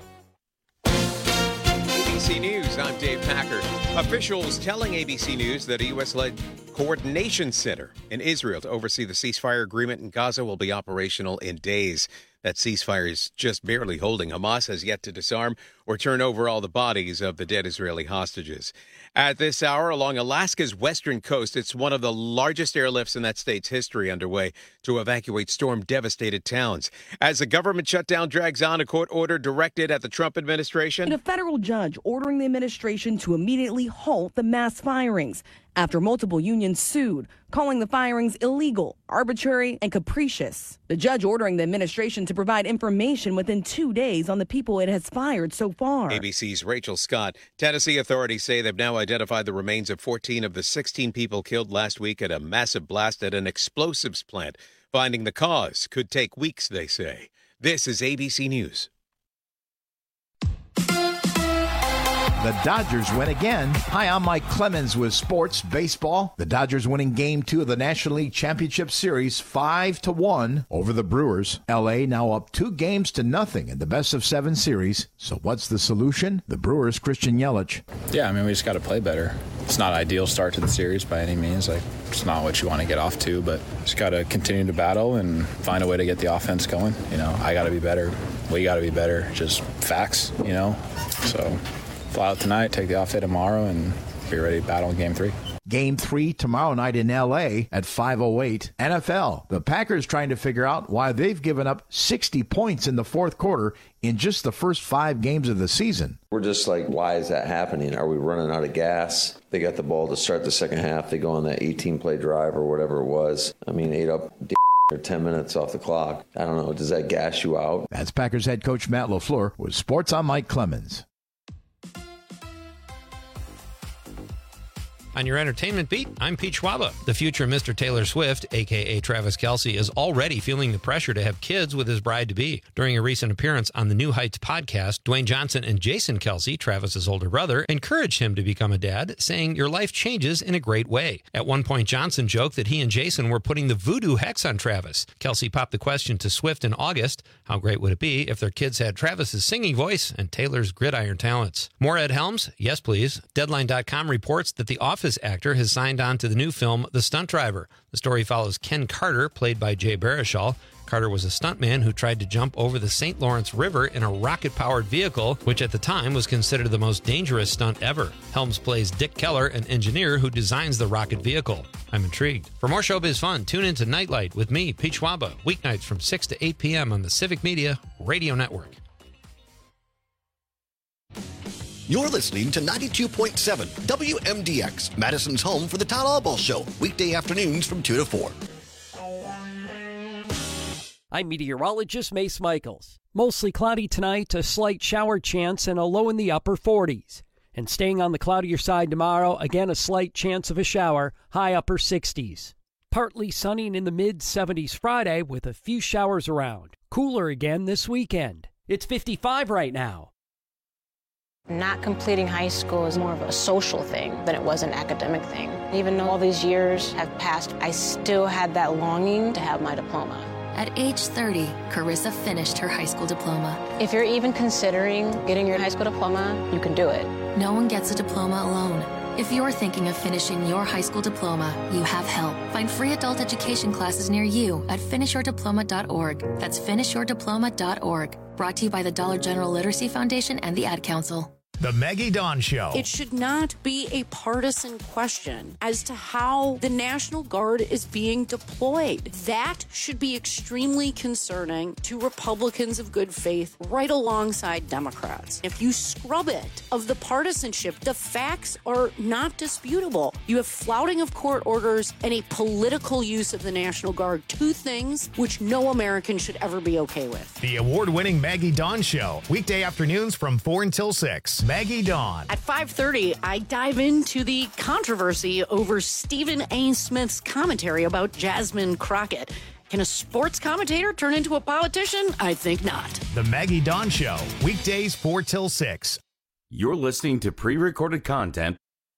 A B C News, I'm Dave Packer. Officials telling A B C News that a U S-led coordination center in Israel to oversee the ceasefire agreement in Gaza will be operational in days. That ceasefire is just barely holding. Hamas has yet to disarm or turn over all the bodies of the dead Israeli hostages. At this hour, along Alaska's western coast, it's one of the largest airlifts in that state's history underway to evacuate storm-devastated towns. As the government shutdown drags on, a court order directed at the Trump administration. And a federal judge ordering the administration to immediately halt the mass firings after multiple unions sued, calling the firings illegal, arbitrary, and capricious. The judge ordering the administration to provide information within two days on the people it has fired so far. A B C's Rachel Scott. Tennessee authorities say they've now identified the remains of fourteen of the sixteen people killed last week at a massive blast at an explosives plant. Finding the cause could take weeks, they say. This is A B C News. The Dodgers win again. Hi, I'm Mike Clemens with Sports Baseball. The Dodgers winning Game Two of the National League Championship Series five to one over the Brewers. L A now up two games to nothing in the best of seven series. So what's the solution? The Brewers' Christian Yelich. Yeah, I mean we just got to play better. It's not an ideal start to the series by any means. Like it's not what you want to get off to, but just got to continue to battle and find a way to get the offense going. You know, I got to be better. We got to be better. Just facts. You know, so. Fly out tonight, take the off day tomorrow, and be ready to battle in Game three. Game three tomorrow night in L A at five oh eight. N F L. The Packers trying to figure out why they've given up sixty points in the fourth quarter in just the first five games of the season. We're just like, why is that happening? Are we running out of gas? They got the ball to start the second half. They go on that eighteen-play drive or whatever it was. I mean, ate up or ten minutes off the clock. I don't know. Does that gas you out? That's Packers head coach Matt LaFleur with Sports on Mike Clemens. On your entertainment beat, I'm Pete Schwaba. The future Mister Taylor Swift, a k a. Travis Kelce, is already feeling the pressure to have kids with his bride-to-be. During a recent appearance on the New Heights podcast, Dwayne Johnson and Jason Kelce, Travis's older brother, encouraged him to become a dad, saying, "Your life changes in a great way." At one point, Johnson joked that he and Jason were putting the voodoo hex on Travis. Kelce popped the question to Swift in August, how great would it be if their kids had Travis's singing voice and Taylor's gridiron talents? More Ed Helms? Yes, please. Deadline dot com reports that the Office actor has signed on to the new film The Stunt Driver. The story follows Ken Carter, played by Jay Baruchel. Carter was a stuntman who tried to jump over the Saint Lawrence River in a rocket-powered vehicle, which at the time was considered the most dangerous stunt ever. Helms plays Dick Keller, an engineer who designs the rocket vehicle. I'm intrigued. For more showbiz fun, tune in to Nightlight with me, Pete Schwaba, weeknights from six to eight p.m. on the Civic Media Radio Network. You're listening to ninety-two point seven W M D X, Madison's home for the Todd Albaugh Show, weekday afternoons from two to four. I'm meteorologist Mace Michaels. Mostly cloudy tonight, a slight shower chance and a low in the upper forties. And staying on the cloudier side tomorrow, again a slight chance of a shower, high upper sixties. Partly sunny and in the mid seventies Friday with a few showers around. Cooler again this weekend. It's fifty-five right now. Not completing high school is more of a social thing than it was an academic thing. Even though all these years have passed, I still had that longing to have my diploma. At age thirty, Carissa finished her high school diploma. If you're even considering getting your high school diploma, you can do it. No one gets a diploma alone. If you're thinking of finishing your high school diploma, you have help. Find free adult education classes near you at finish your diploma dot org. That's finish your diploma dot org. Brought to you by the Dollar General Literacy Foundation and the Ad Council. The Maggie Dawn Show. It should not be a partisan question as to how the National Guard is being deployed. That should be extremely concerning to Republicans of good faith right alongside Democrats. If you scrub it of the partisanship, the facts are not disputable. You have flouting of court orders and a political use of the National Guard, two things which no American should ever be okay with. The award-winning Maggie Dawn Show, weekday afternoons from four until six. Maggie Dawn. At five thirty, I dive into the controversy over Stephen A. Smith's commentary about Jasmine Crockett. Can a sports commentator turn into a politician? I think not. The Maggie Dawn Show, weekdays four till six. You're listening to pre-recorded content.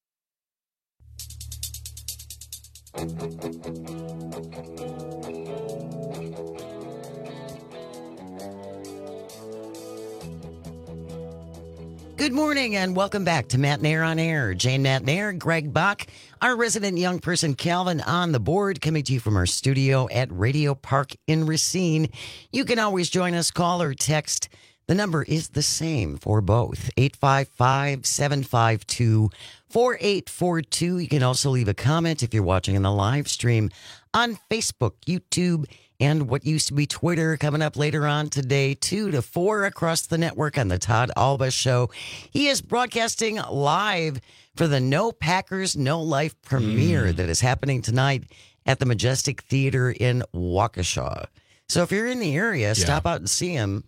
Good morning and welcome back to Matt Nair on Air. Jane Matt Nair, Greg Bach, our resident young person Calvin on the board, coming to you from our studio at Radio Park in Racine. You can always join us, call or text. The number is the same for both, eight five five, seven five two, four eight four two. You can also leave a comment if you're watching in the live stream on Facebook, YouTube, and what used to be Twitter, coming up later on today, two to four across the network on the Todd Alba Show. He is broadcasting live for the No Packers, No Life premiere mm. that is happening tonight at the Majestic Theater in Waukesha. So if you're in the area, yeah. stop out and see him.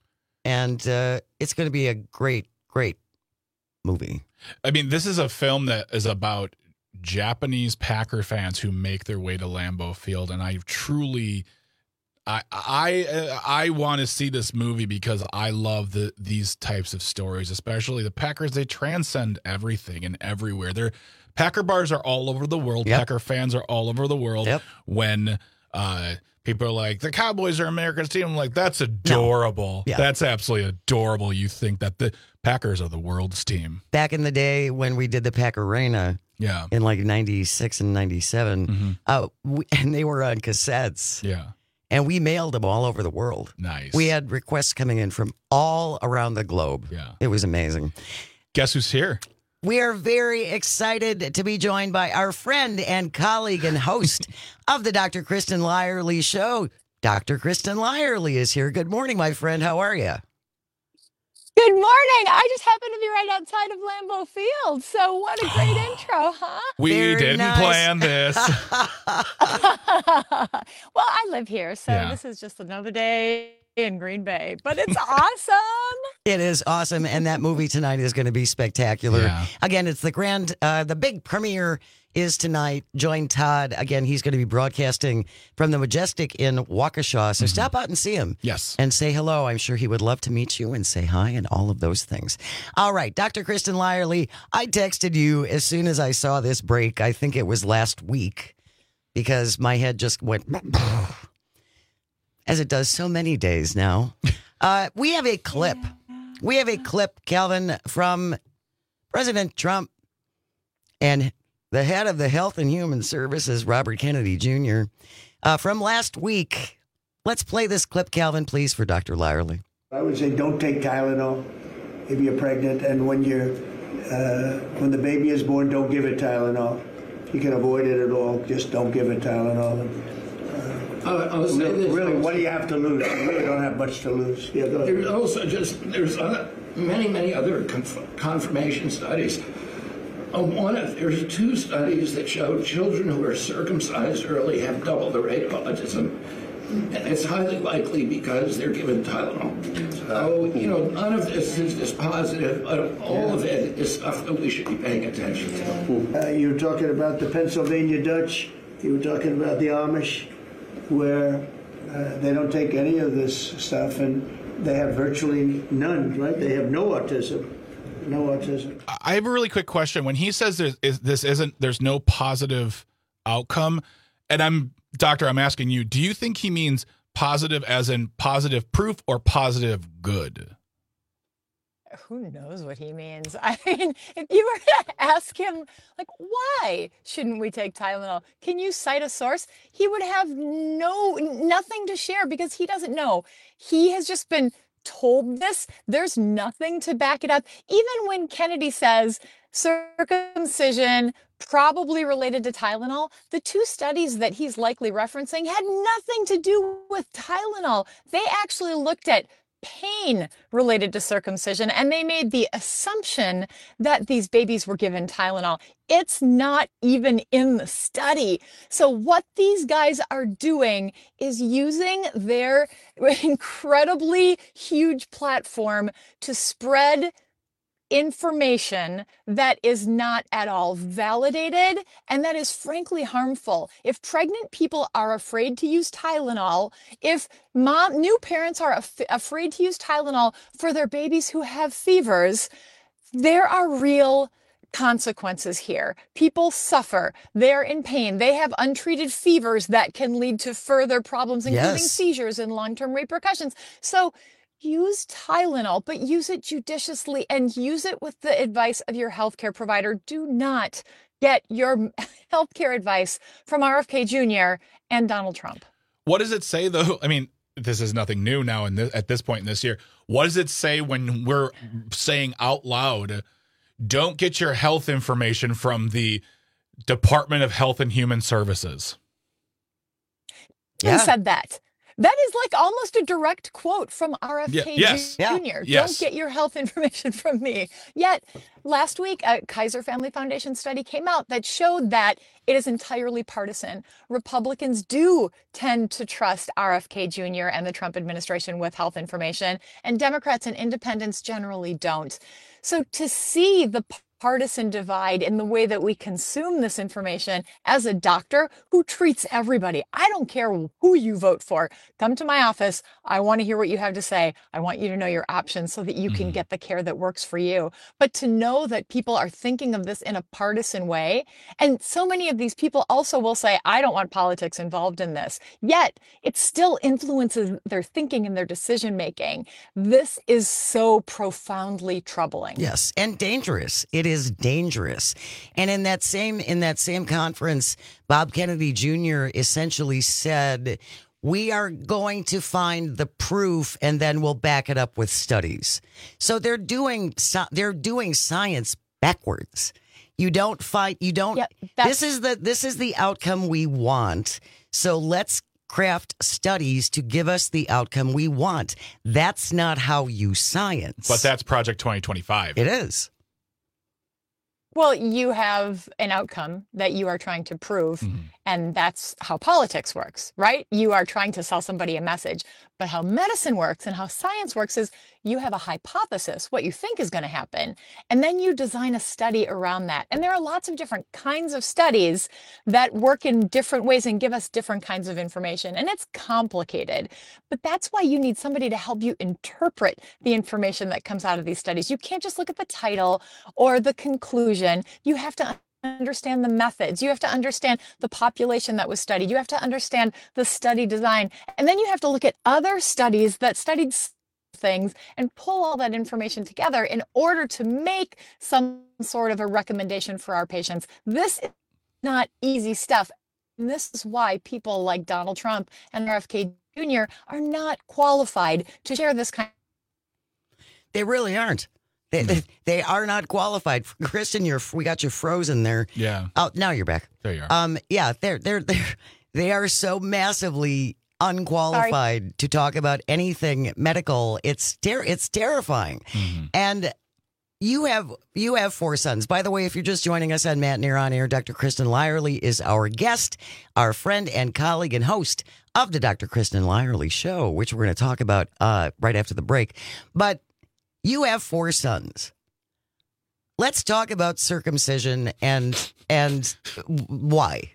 And uh, it's going to be a great, great movie. I mean, this is a film that is about Japanese Packer fans who make their way to Lambeau Field, and I truly, I I I want to see this movie because I love the these types of stories, especially the Packers. They transcend everything and everywhere. They're Packer bars are all over the world. Yep. Packer fans are all over the world. Yep. When uh, people are like, the Cowboys are America's team, I'm like, that's adorable. No. Yeah. That's absolutely adorable. You think that the Packers are the world's team. Back in the day when we did the Pack Arena. Yeah, in like ninety-six and ninety-seven, mm-hmm. uh, we, and they were on cassettes. Yeah, and we mailed them all over the world. Nice. We had requests coming in from all around the globe. Yeah, it was amazing. Guess who's here? We are very excited to be joined by our friend and colleague and host of the Doctor Kristen Lyerly Show. Doctor Kristen Lyerly is here. Good morning, my friend. How are you? Good morning. I just happened to be right outside of Lambeau Field. So what a great intro, huh? We Very didn't nice. plan this. Well, I live here, so yeah. this is just another day in Green Bay. But it's awesome. It is awesome, and that movie tonight is going to be spectacular. Yeah. Again, it's the grand, uh, the big premiere is tonight. Join Todd. Again, he's going to be broadcasting from the Majestic in Waukesha. So mm-hmm. stop out and see him. Yes. And say hello. I'm sure he would love to meet you and say hi and all of those things. All right, Doctor Kristen Lyerly, I texted you as soon as I saw this break. I think it was last week because my head just went, as it does so many days now. Uh, we have a clip. We have a clip, Calvin, from President Trump and the head of the Health and Human Services, Robert Kennedy Junior, uh, from last week. Let's play this clip, Calvin, please, for Doctor Lyerly. I would say don't take Tylenol if you're pregnant, and when you're uh, when the baby is born, don't give it Tylenol. If you can avoid it at all, just don't give it Tylenol. Uh, uh, I'll say really, this. really, what do you have to lose? You really don't have much to lose. Yeah, go ahead. There's also just there's other, many, many other conf- confirmation studies. Uh, one of, there's two studies that show children who are circumcised early have double the rate of autism. And it's highly likely because they're given Tylenol. So, you know, none of this is just positive, but all of it is stuff that we should be paying attention to. Uh, you were talking about the Pennsylvania Dutch. You were talking about the Amish, where uh, they don't take any of this stuff, and they have virtually none, right? They have no autism. No autism. I have a really quick question. When he says there's, is, this isn't, there's no positive outcome, and I'm, doctor, I'm asking you, do you think he means positive as in positive proof or positive good? Who knows what he means? I mean, if you were to ask him, like, why shouldn't we take Tylenol? Can you cite a source? He would have no, nothing to share because he doesn't know. He has just been told this. There's nothing to back it up. Even when Kennedy says circumcision probably related to Tylenol, the two studies that he's likely referencing had nothing to do with Tylenol. They actually looked at pain related to circumcision, and they made the assumption that these babies were given Tylenol. It's not even in the study. So what these guys are doing is using their incredibly huge platform to spread information that is not at all validated and that is frankly harmful. If pregnant people are afraid to use Tylenol, if mom, new parents are af- afraid to use Tylenol for their babies who have fevers, there are real consequences here. People suffer. They're in pain. They have untreated fevers that can lead to further problems, including Yes. seizures and long-term repercussions. So use Tylenol, but use it judiciously and use it with the advice of your healthcare provider. Do not get your healthcare advice from R F K Junior and Donald Trump. What does it say, though? I mean, this is nothing new now in this, at this point in this year. What does it say when we're saying out loud, don't get your health information from the Department of Health and Human Services? Who said that? That is like almost a direct quote from R F K Yeah, yes. Junior Yeah. Don't Yes. get your health information from me. Yet last week, a Kaiser Family Foundation study came out that showed that it is entirely partisan. Republicans do tend to trust R F K Junior and the Trump administration with health information, and Democrats and independents generally don't. So to see the partisan divide in the way that we consume this information as a doctor who treats everybody. I don't care who you vote for. Come to my office. I want to hear what you have to say. I want you to know your options so that you can get the care that works for you. But to know that people are thinking of this in a partisan way, and so many of these people also will say, I don't want politics involved in this. Yet it still influences their thinking and their decision making. This is so profoundly troubling. Yes, and dangerous. It is dangerous. And in that same in that same conference, Bob Kennedy Junior essentially said, we are going to find the proof and then we'll back it up with studies. So they're doing so- they're doing science backwards. You don't fight, you don't Yep, this is the this is the outcome we want. So let's craft studies to give us the outcome we want. That's not how you science. But that's Project twenty twenty-five. It is. Well, you have an outcome that you are trying to prove, Mm-hmm. and that's how politics works, right? You are trying to sell somebody a message. But how medicine works and how science works is you have a hypothesis, what you think is going to happen, and then you design a study around that. And there are lots of different kinds of studies that work in different ways and give us different kinds of information. And it's complicated, but that's why you need somebody to help you interpret the information that comes out of these studies. You can't just look at the title or the conclusion. You have to understand the methods. You have to understand the population that was studied. You have to understand the study design. And then you have to look at other studies that studied things and pull all that information together in order to make some sort of a recommendation for our patients. This is not easy stuff. And this is why people like Donald Trump and R F K Junior are not qualified to share this kind. They really aren't. They, they, they are not qualified. Kristen, you're we got you frozen there. Yeah. Oh, now you're back. There you are. Um, yeah, they're they're they're they are so massively unqualified Sorry. to talk about anything medical. It's ter- it's terrifying. Mm-hmm. And you have you have four sons. By the way, if you're just joining us on Matt and Air on Air, Doctor Kristen Lyerly is our guest, our friend and colleague and host of the Doctor Kristen Lyerly Show, which we're going to talk about uh, right after the break. But you have four sons. Let's talk about circumcision and and why.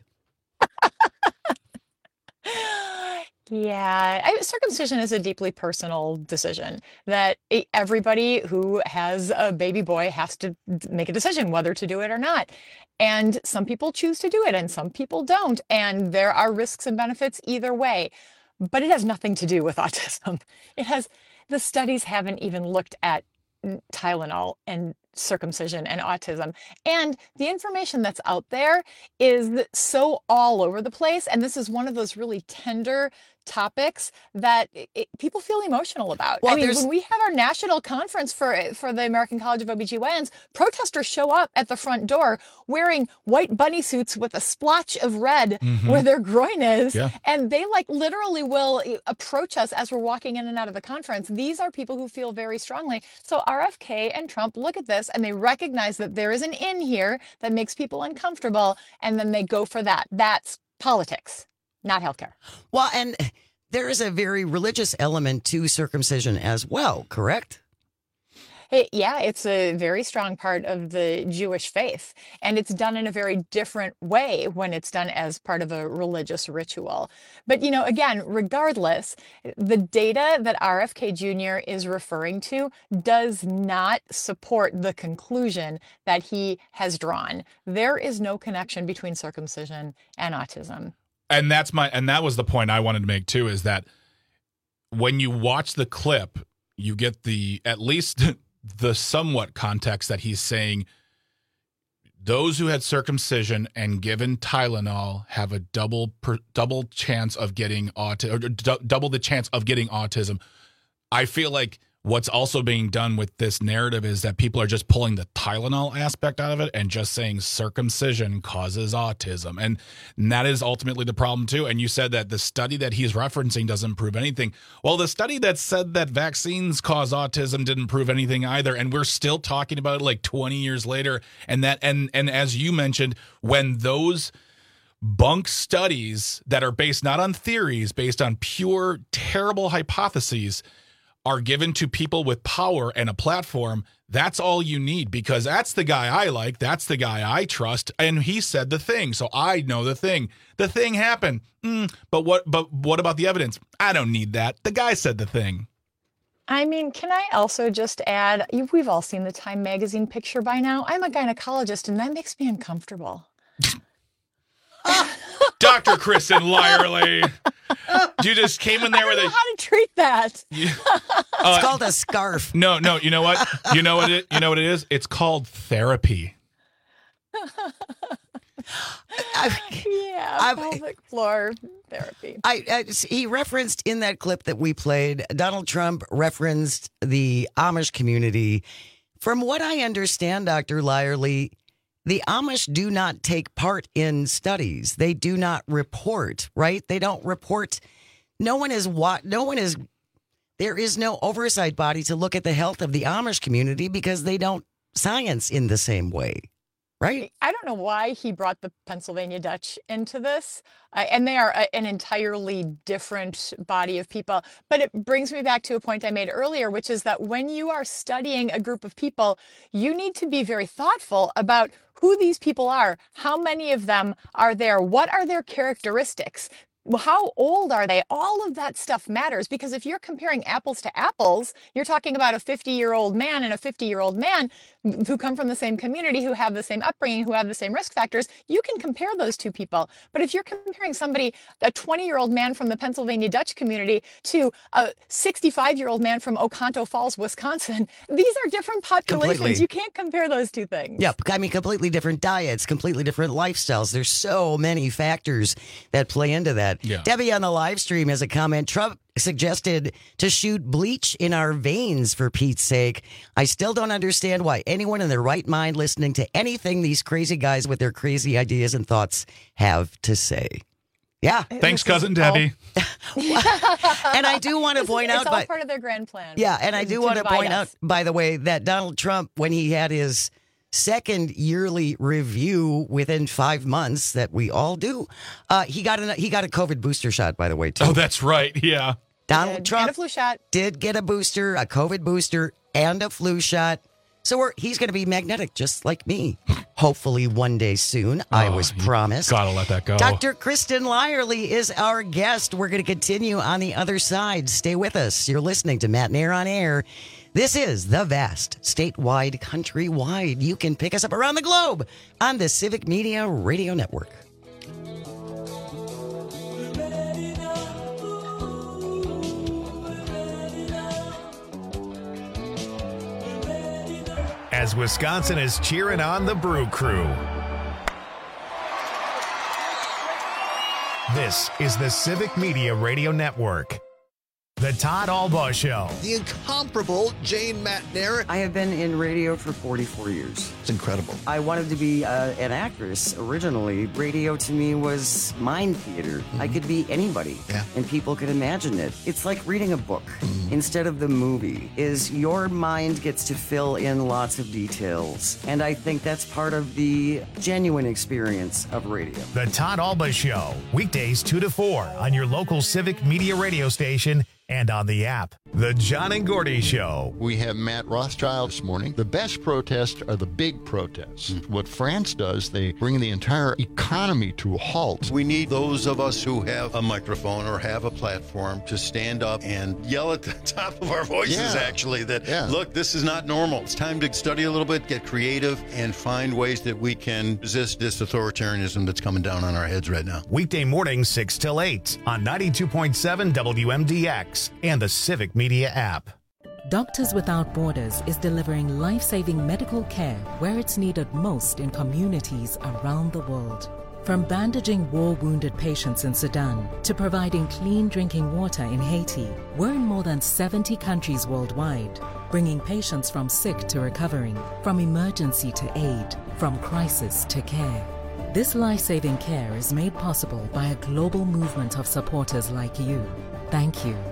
Yeah, I, circumcision is a deeply personal decision that e- everybody who has a baby boy has to d- make a decision whether to do it or not. And some people choose to do it and some people don't. And there are risks and benefits either way. But it has nothing to do with autism. It has, the studies haven't even looked at Tylenol and circumcision and autism. And the information that's out there is so all over the place. And this is one of those really tender topics that it, people feel emotional about. Well, I mean, there's- when we have our national conference for for the American College of O B G Y Ns, protesters show up at the front door wearing white bunny suits with a splotch of red Mhm. where their groin is. Yeah. And they like literally will approach us as we're walking in and out of the conference. These are people who feel very strongly. So R F K and Trump look at this and they recognize that there is an in here that makes people uncomfortable. And then they go for that. That's politics, not healthcare. Well, and there is a very religious element to circumcision as well, correct? It, yeah, it's a very strong part of the Jewish faith, and it's done in a very different way when it's done as part of a religious ritual. But, you know, again, regardless, the data that R F K Junior is referring to does not support the conclusion that he has drawn. There is no connection between circumcision and autism. And that's my, and that was the point I wanted to make too, is that when you watch the clip, you get the, at least the somewhat context that he's saying those who had circumcision and given Tylenol have a double per, double chance of getting autism, or d- double the chance of getting autism. I feel like what's also being done with this narrative is that people are just pulling the Tylenol aspect out of it and just saying circumcision causes autism. And, and that is ultimately the problem too. And you said that the study that he's referencing doesn't prove anything. Well, the study that said that vaccines cause autism didn't prove anything either. And we're still talking about it like twenty years later. And that, and, and as you mentioned, when those bunk studies that are based not on theories, based on pure, terrible hypotheses, are given to people with power and a platform, that's all you need, because that's the guy I like. That's the guy I trust. And he said the thing, so I know the thing. The thing happened. Mm, but what But what about the evidence? I don't need that. The guy said the thing. I mean, can I also just add, we've all seen the Time magazine picture by now. I'm a gynecologist, and that makes me uncomfortable. Doctor Kristen Lyerly. You just came in there I with don't a know how to treat that. You, uh, it's called a scarf. No, no, you know what? You know what it you know what it is? It's called therapy. I, yeah, I, pelvic floor therapy. I, I he referenced in that clip that we played, Donald Trump referenced the Amish community. From what I understand, Doctor Lyerly, the Amish do not take part in studies. They do not report, right? They don't report. No one is what, no one is, there is no oversight body to look at the health of the Amish community because they don't science in the same way, right? I don't know why he brought the Pennsylvania Dutch into this. Uh, and they are a, an entirely different body of people. But it brings me back to a point I made earlier, which is that when you are studying a group of people, you need to be very thoughtful about who these people are, how many of them are there, what are their characteristics, how old are they? All of that stuff matters, because if you're comparing apples to apples, you're talking about a fifty-year-old man and a fifty-year-old man who come from the same community, who have the same upbringing, who have the same risk factors. You can compare those two people. But if you're comparing somebody, a twenty-year-old man from the Pennsylvania Dutch community to a sixty-five-year-old man from Oconto Falls, Wisconsin, these are different populations. Completely. You can't compare those two things. Yeah, I mean, completely different diets, completely different lifestyles. There's so many factors that play into that. Yeah. Debbie on the live stream has a comment. Trump suggested to shoot bleach in our veins, for Pete's sake. I still don't understand why anyone in their right mind listening to anything these crazy guys with their crazy ideas and thoughts have to say. Yeah. Thanks, cousin Debbie. And I do want to It's- point it's out, all by, part of their grand plan. yeah, and I is do to want to divide point out, us. by the way, that Donald Trump, when he had his second yearly review within five months that we all do, uh, he got a he got a COVID booster shot, by the way, too. Oh, that's right. Yeah. Donald Did. Trump And a flu shot. did get a booster, a COVID booster, and a flu shot. So we're, he's going to be magnetic, just like me. Hopefully one day soon. I Oh, was you promised. Gotta let that go. Doctor Kristen Lyerly is our guest. We're going to continue on the other side. Stay with us. You're listening to Matt Nair on Air. This is the vast, statewide, countrywide. You can pick us up around the globe on the Civic Media Radio Network. As Wisconsin is cheering on the Brew Crew. This is the Civic Media Radio Network. The Todd Albaugh Show. The incomparable Jane Matt Nair. I have been in radio for forty-four years. It's incredible. I wanted to be uh, an actress originally. Radio to me was mind theater. Mm-hmm. I could be anybody, yeah. and people could imagine it. It's like reading a book mm-hmm. instead of the movie. Is your mind gets to fill in lots of details, and I think that's part of the genuine experience of radio. The Todd Albaugh Show, weekdays two to four on your local Civic Media radio station, and on the app. The John and Gordy Show. We have Matt Rothschild this morning. The best protests are the big protests. Mm. What France does, they bring the entire economy to a halt. We need those of us who have a microphone or have a platform to stand up and yell at the top of our voices, yeah. actually, that, yeah. look, this is not normal. It's time to study a little bit, get creative, and find ways that we can resist this authoritarianism that's coming down on our heads right now. Weekday mornings, six till eight on ninety-two point seven W M D X and the Civic Media app. Doctors Without Borders is delivering life-saving medical care where it's needed most in communities around the world. From bandaging war-wounded patients in Sudan to providing clean drinking water in Haiti, we're in more than seventy countries worldwide, bringing patients from sick to recovering, from emergency to aid, from crisis to care. This life-saving care is made possible by a global movement of supporters like you. Thank you.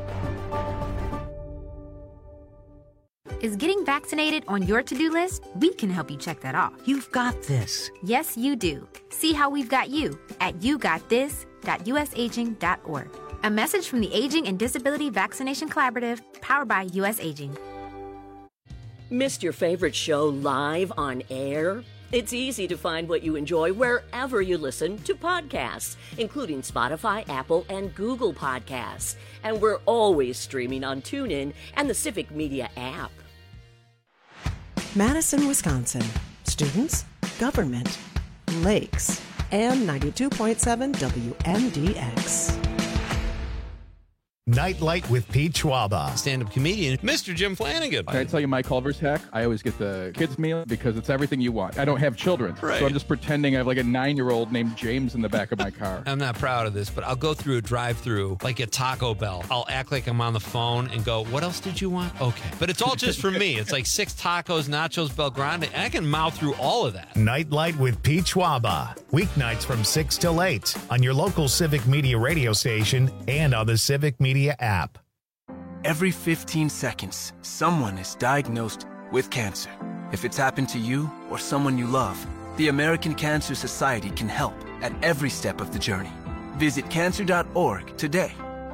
Is getting vaccinated on your to-do list? We can help you check that off. You've got this. Yes, you do. See how we've got you at you got this dot u s aging dot org. A message from the Aging and Disability Vaccination Collaborative, powered by U S Aging. Missed your favorite show live on air? It's easy to find what you enjoy wherever you listen to podcasts, including Spotify, Apple, and Google Podcasts. And we're always streaming on TuneIn and the Civic Media app. Madison, Wisconsin. Students, government, lakes, and ninety-two point seven W M D X. Nightlight with Pete Schwaba. Stand-up comedian, Mister Jim Flanagan. Can I tell you my Culver's hack? I always get the kids' meal because it's everything you want. I don't have children, right. So I'm just pretending I have like a nine-year-old named James in the back of my car. I'm not proud of this, but I'll go through a drive-through like at Taco Bell. I'll act like I'm on the phone and go, what else did you want? Okay. But it's all just for me. It's like six tacos, nachos, Bel Grande, and I can mouth through all of that. Nightlight with Pete Schwaba. Weeknights from six till eight on your local Civic Media radio station and on the Civic Media app. Every fifteen seconds, someone is diagnosed with cancer. If it's happened to you or someone you love, the American Cancer Society can help at every step of the journey. Visit cancer dot org today.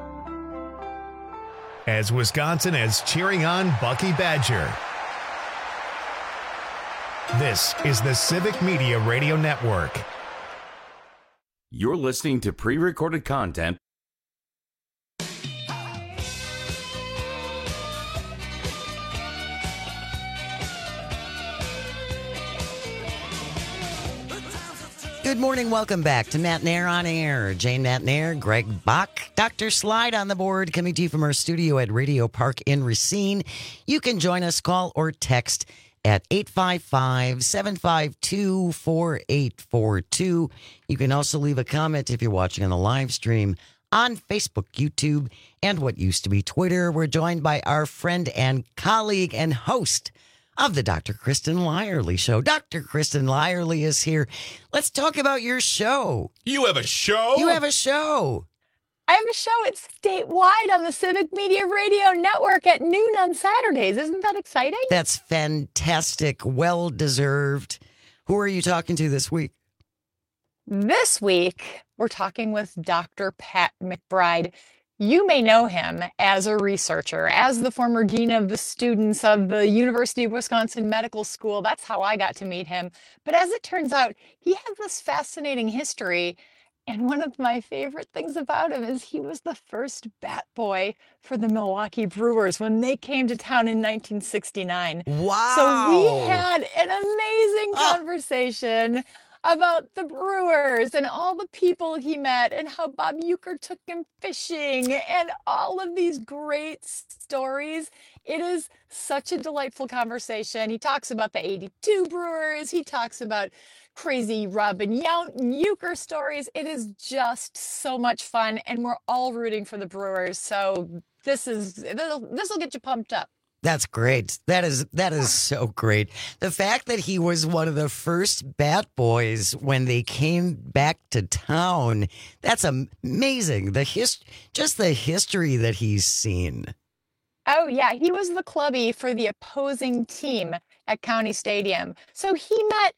As Wisconsin is cheering on Bucky Badger. This is the Civic Media Radio Network. You're listening to pre-recorded content. Good morning. Welcome back to Matt Nair on Air. Jane Matt Nair, Greg Bach, Doctor Slide on the board, coming to you from our studio at Radio Park in Racine. You can join us, call or text at eight five five, seven five two, four eight four two. You can also leave a comment if you're watching on the live stream on Facebook, YouTube, and what used to be Twitter. We're joined by our friend and colleague and host of the Doctor Kristen Lyerly Show. Doctor Kristen Lyerly is here. Let's talk about your show. You have a show? You have a show. I have a show. It's statewide on the Civic Media Radio Network at noon on Saturdays. Isn't that exciting? That's fantastic. Well deserved. Who are you talking to this week? This week, we're talking with Doctor Pat McBride. You may know him as a researcher, as the former dean of the students of the University of Wisconsin Medical School. That's how I got to meet him. But as it turns out, he has this fascinating history. And one of my favorite things about him is he was the first bat boy for the Milwaukee Brewers when they came to town in nineteen sixty-nine. Wow. So we had an amazing conversation about the Brewers and all the people he met and how Bob Uecker took him fishing and all of these great stories. It is such a delightful conversation. He talks about the eighty-two Brewers. He talks about crazy Robin Yount and Uecker stories. It is just so much fun, and we're all rooting for the Brewers. So this is this will get you pumped up. That's great. That is that is so great. The fact that he was one of the first bat boys when they came back to town, that's amazing. The his, just the history that he's seen. Oh, yeah. He was the clubby for the opposing team at County Stadium. So he met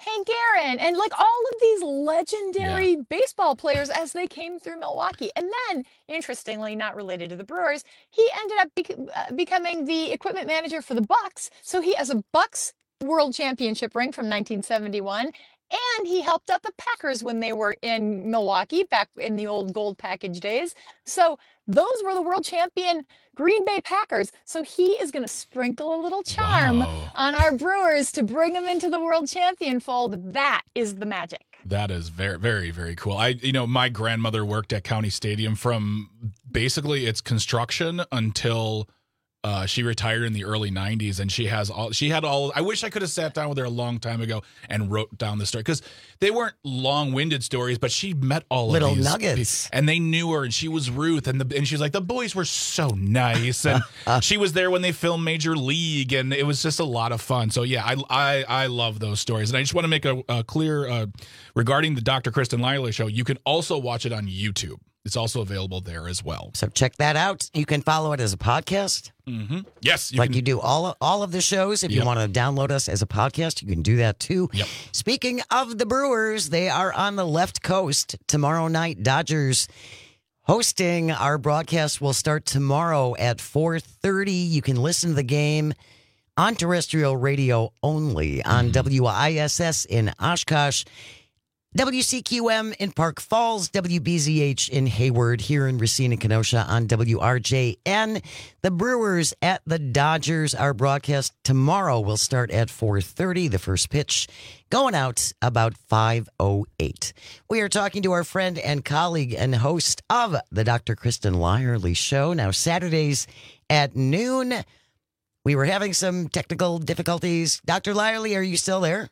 Hank Aaron, and like all of these legendary yeah. baseball players as they came through Milwaukee. And then, interestingly, not related to the Brewers, he ended up bec- uh, becoming the equipment manager for the Bucks. So he has a Bucks World Championship ring from nineteen seventy-one. And he helped out the Packers when they were in Milwaukee back in the old gold package days. So those were the world champion Green Bay Packers. So he is going to sprinkle a little charm Wow. on our Brewers to bring them into the world champion fold. That is the magic. That is very, very, very cool. I, you know, my grandmother worked at County Stadium from basically its construction until Uh, she retired in the early nineties, and she has all. She had all. I wish I could have sat down with her a long time ago and wrote down the story, because they weren't long-winded stories, but she met all Little of these nuggets, people, and they knew her, and she was Ruth, and the and she's like, the boys were so nice, and she was there when they filmed Major League, and it was just a lot of fun. So yeah, I I, I love those stories, and I just want to make a, a clear uh, regarding the Doctor Kristen Lyerly show. You can also watch it on YouTube. It's also available there as well. So check that out. You can follow it as a podcast. Mm-hmm. Yes. You like can. you do all, all of the shows. If Yep. you want to download us as a podcast, you can do that too. Yep. Speaking of the Brewers, they are on the left coast tomorrow night. Dodgers hosting. Our broadcast will start tomorrow at four thirty. You can listen to the game on terrestrial radio only on Mm-hmm. W I S S in Oshkosh, W C Q M in Park Falls, W B Z H in Hayward, here in Racine and Kenosha on W R J N. The Brewers at the Dodgers. Our broadcast tomorrow will start at four thirty. The first pitch going out about five oh eight. We are talking to our friend and colleague and host of the Doctor Kristen Lyerly Show. Now, Saturdays at noon. We were having some technical difficulties. Doctor Lyerly, are you still there?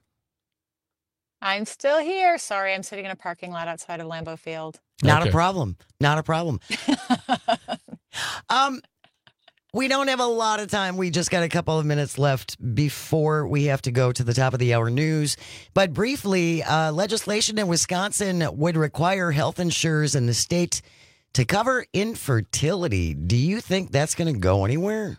I'm still here. Sorry, I'm sitting in a parking lot outside of Lambeau Field. Not Okay. a problem. Not a problem. um, we don't have a lot of time. We just got a couple of minutes left before we have to go to the top of the hour news. But briefly, uh, legislation in Wisconsin would require health insurers in the state to cover infertility. Do you think that's going to go anywhere?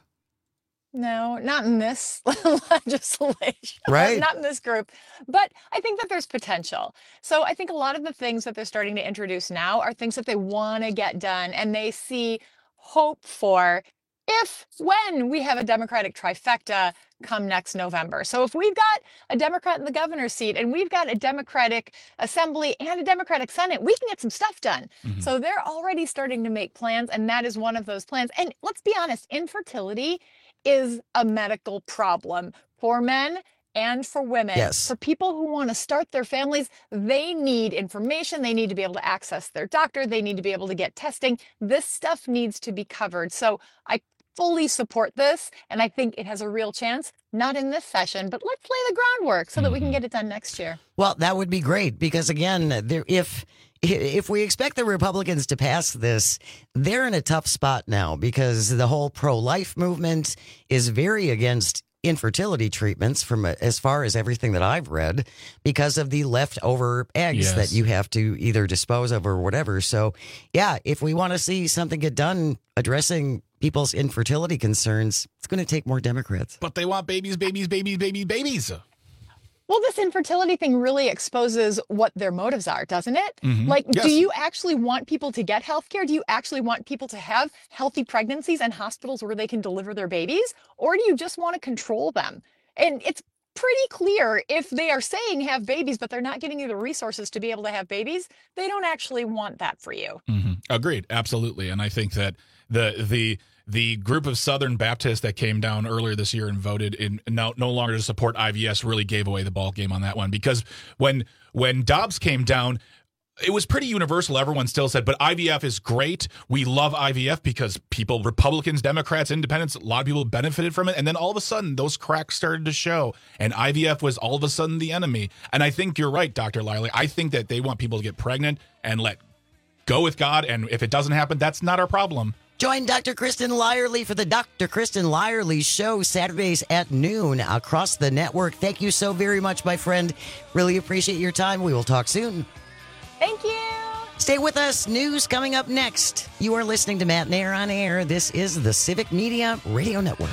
No, not in this legislation. Right. Not in this group. But I think that there's potential. So I think a lot of the things that they're starting to introduce now are things that they want to get done and they see hope for if, when we have a Democratic trifecta come next November. So if we've got a Democrat in the governor's seat and we've got a Democratic Assembly and a Democratic Senate, we can get some stuff done. Mm-hmm. So they're already starting to make plans, and that is one of those plans. And let's be honest, infertility is a medical problem for men and for women. Yes. For people who want to start their families, they need information. They need to be able to access their doctor. They need to be able to get testing. This stuff needs to be covered. So I fully support this, and I think it has a real chance, not in this session, but let's lay the groundwork so that we can get it done next year. Well, that would be great because, again, there, if if we expect the Republicans to pass this, they're in a tough spot now because the whole pro-life movement is very against infertility treatments from as far as everything that I've read because of the leftover eggs Yes. that you have to either dispose of or whatever. So, yeah, if we want to see something get done addressing people's infertility concerns, it's going to take more Democrats. But they want babies, babies, babies, babies, babies. Well, this infertility thing really exposes what their motives are, doesn't it? Mhm. Like, Yes. do you actually want people to get health care? Do you actually want people to have healthy pregnancies and hospitals where they can deliver their babies? Or do you just want to control them? And it's pretty clear if they are saying have babies, but they're not giving you the resources to be able to have babies, they don't actually want that for you. Mm-hmm. Agreed, absolutely. And I think that the the the group of Southern Baptists that came down earlier this year and voted in no, no longer to support I V S really gave away the ball game on that one, because when when Dobbs came down, it was pretty universal. Everyone still said, but I V F is great. We love I V F because people, Republicans, Democrats, Independents, a lot of people benefited from it. And then all of a sudden, those cracks started to show. And I V F was all of a sudden the enemy. And I think you're right, Doctor Lyerly. I think that they want people to get pregnant and let go with God. And if it doesn't happen, that's not our problem. Join Doctor Kristen Lyerly for the Doctor Kristen Lyerly Show Saturdays at noon across the network. Thank you so very much, my friend. Really appreciate your time. We will talk soon. Thank you. Stay with us. News coming up next. You are listening to Matt Nair on Air. This is the Civic Media Radio Network.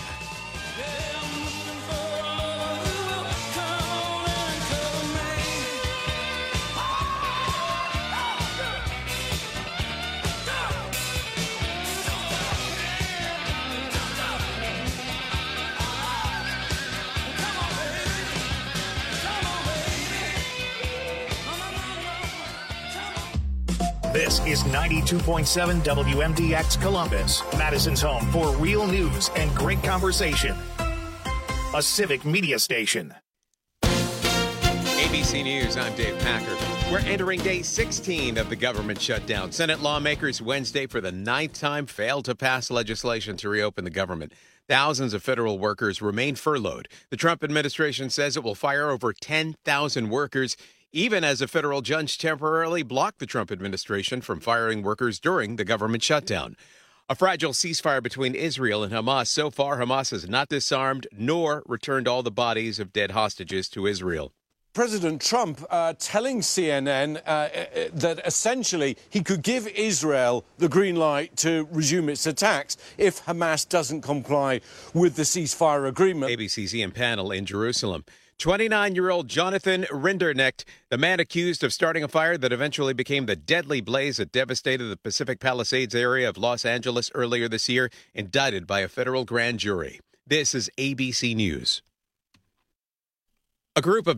This is ninety-two point seven W M D X Columbus, Madison's home for real news and great conversation. A civic media station. A B C News, I'm Dave Packer. We're entering day sixteen of the government shutdown. Senate lawmakers Wednesday for the ninth time failed to pass legislation to reopen the government. Thousands of federal workers remain furloughed. The Trump administration says it will fire over ten thousand workers, even as a federal judge temporarily blocked the Trump administration from firing workers during the government shutdown. A fragile ceasefire between Israel and Hamas. So far, Hamas has not disarmed nor returned all the bodies of dead hostages to Israel. President Trump uh, telling C N N uh, that essentially he could give Israel the green light to resume its attacks if Hamas doesn't comply with the ceasefire agreement. A B C's Ian Panel in Jerusalem. twenty-nine-year-old Jonathan Rinderknecht, the man accused of starting a fire that eventually became the deadly blaze that devastated the Pacific Palisades area of Los Angeles earlier this year, indicted by a federal grand jury. This is A B C News. A group of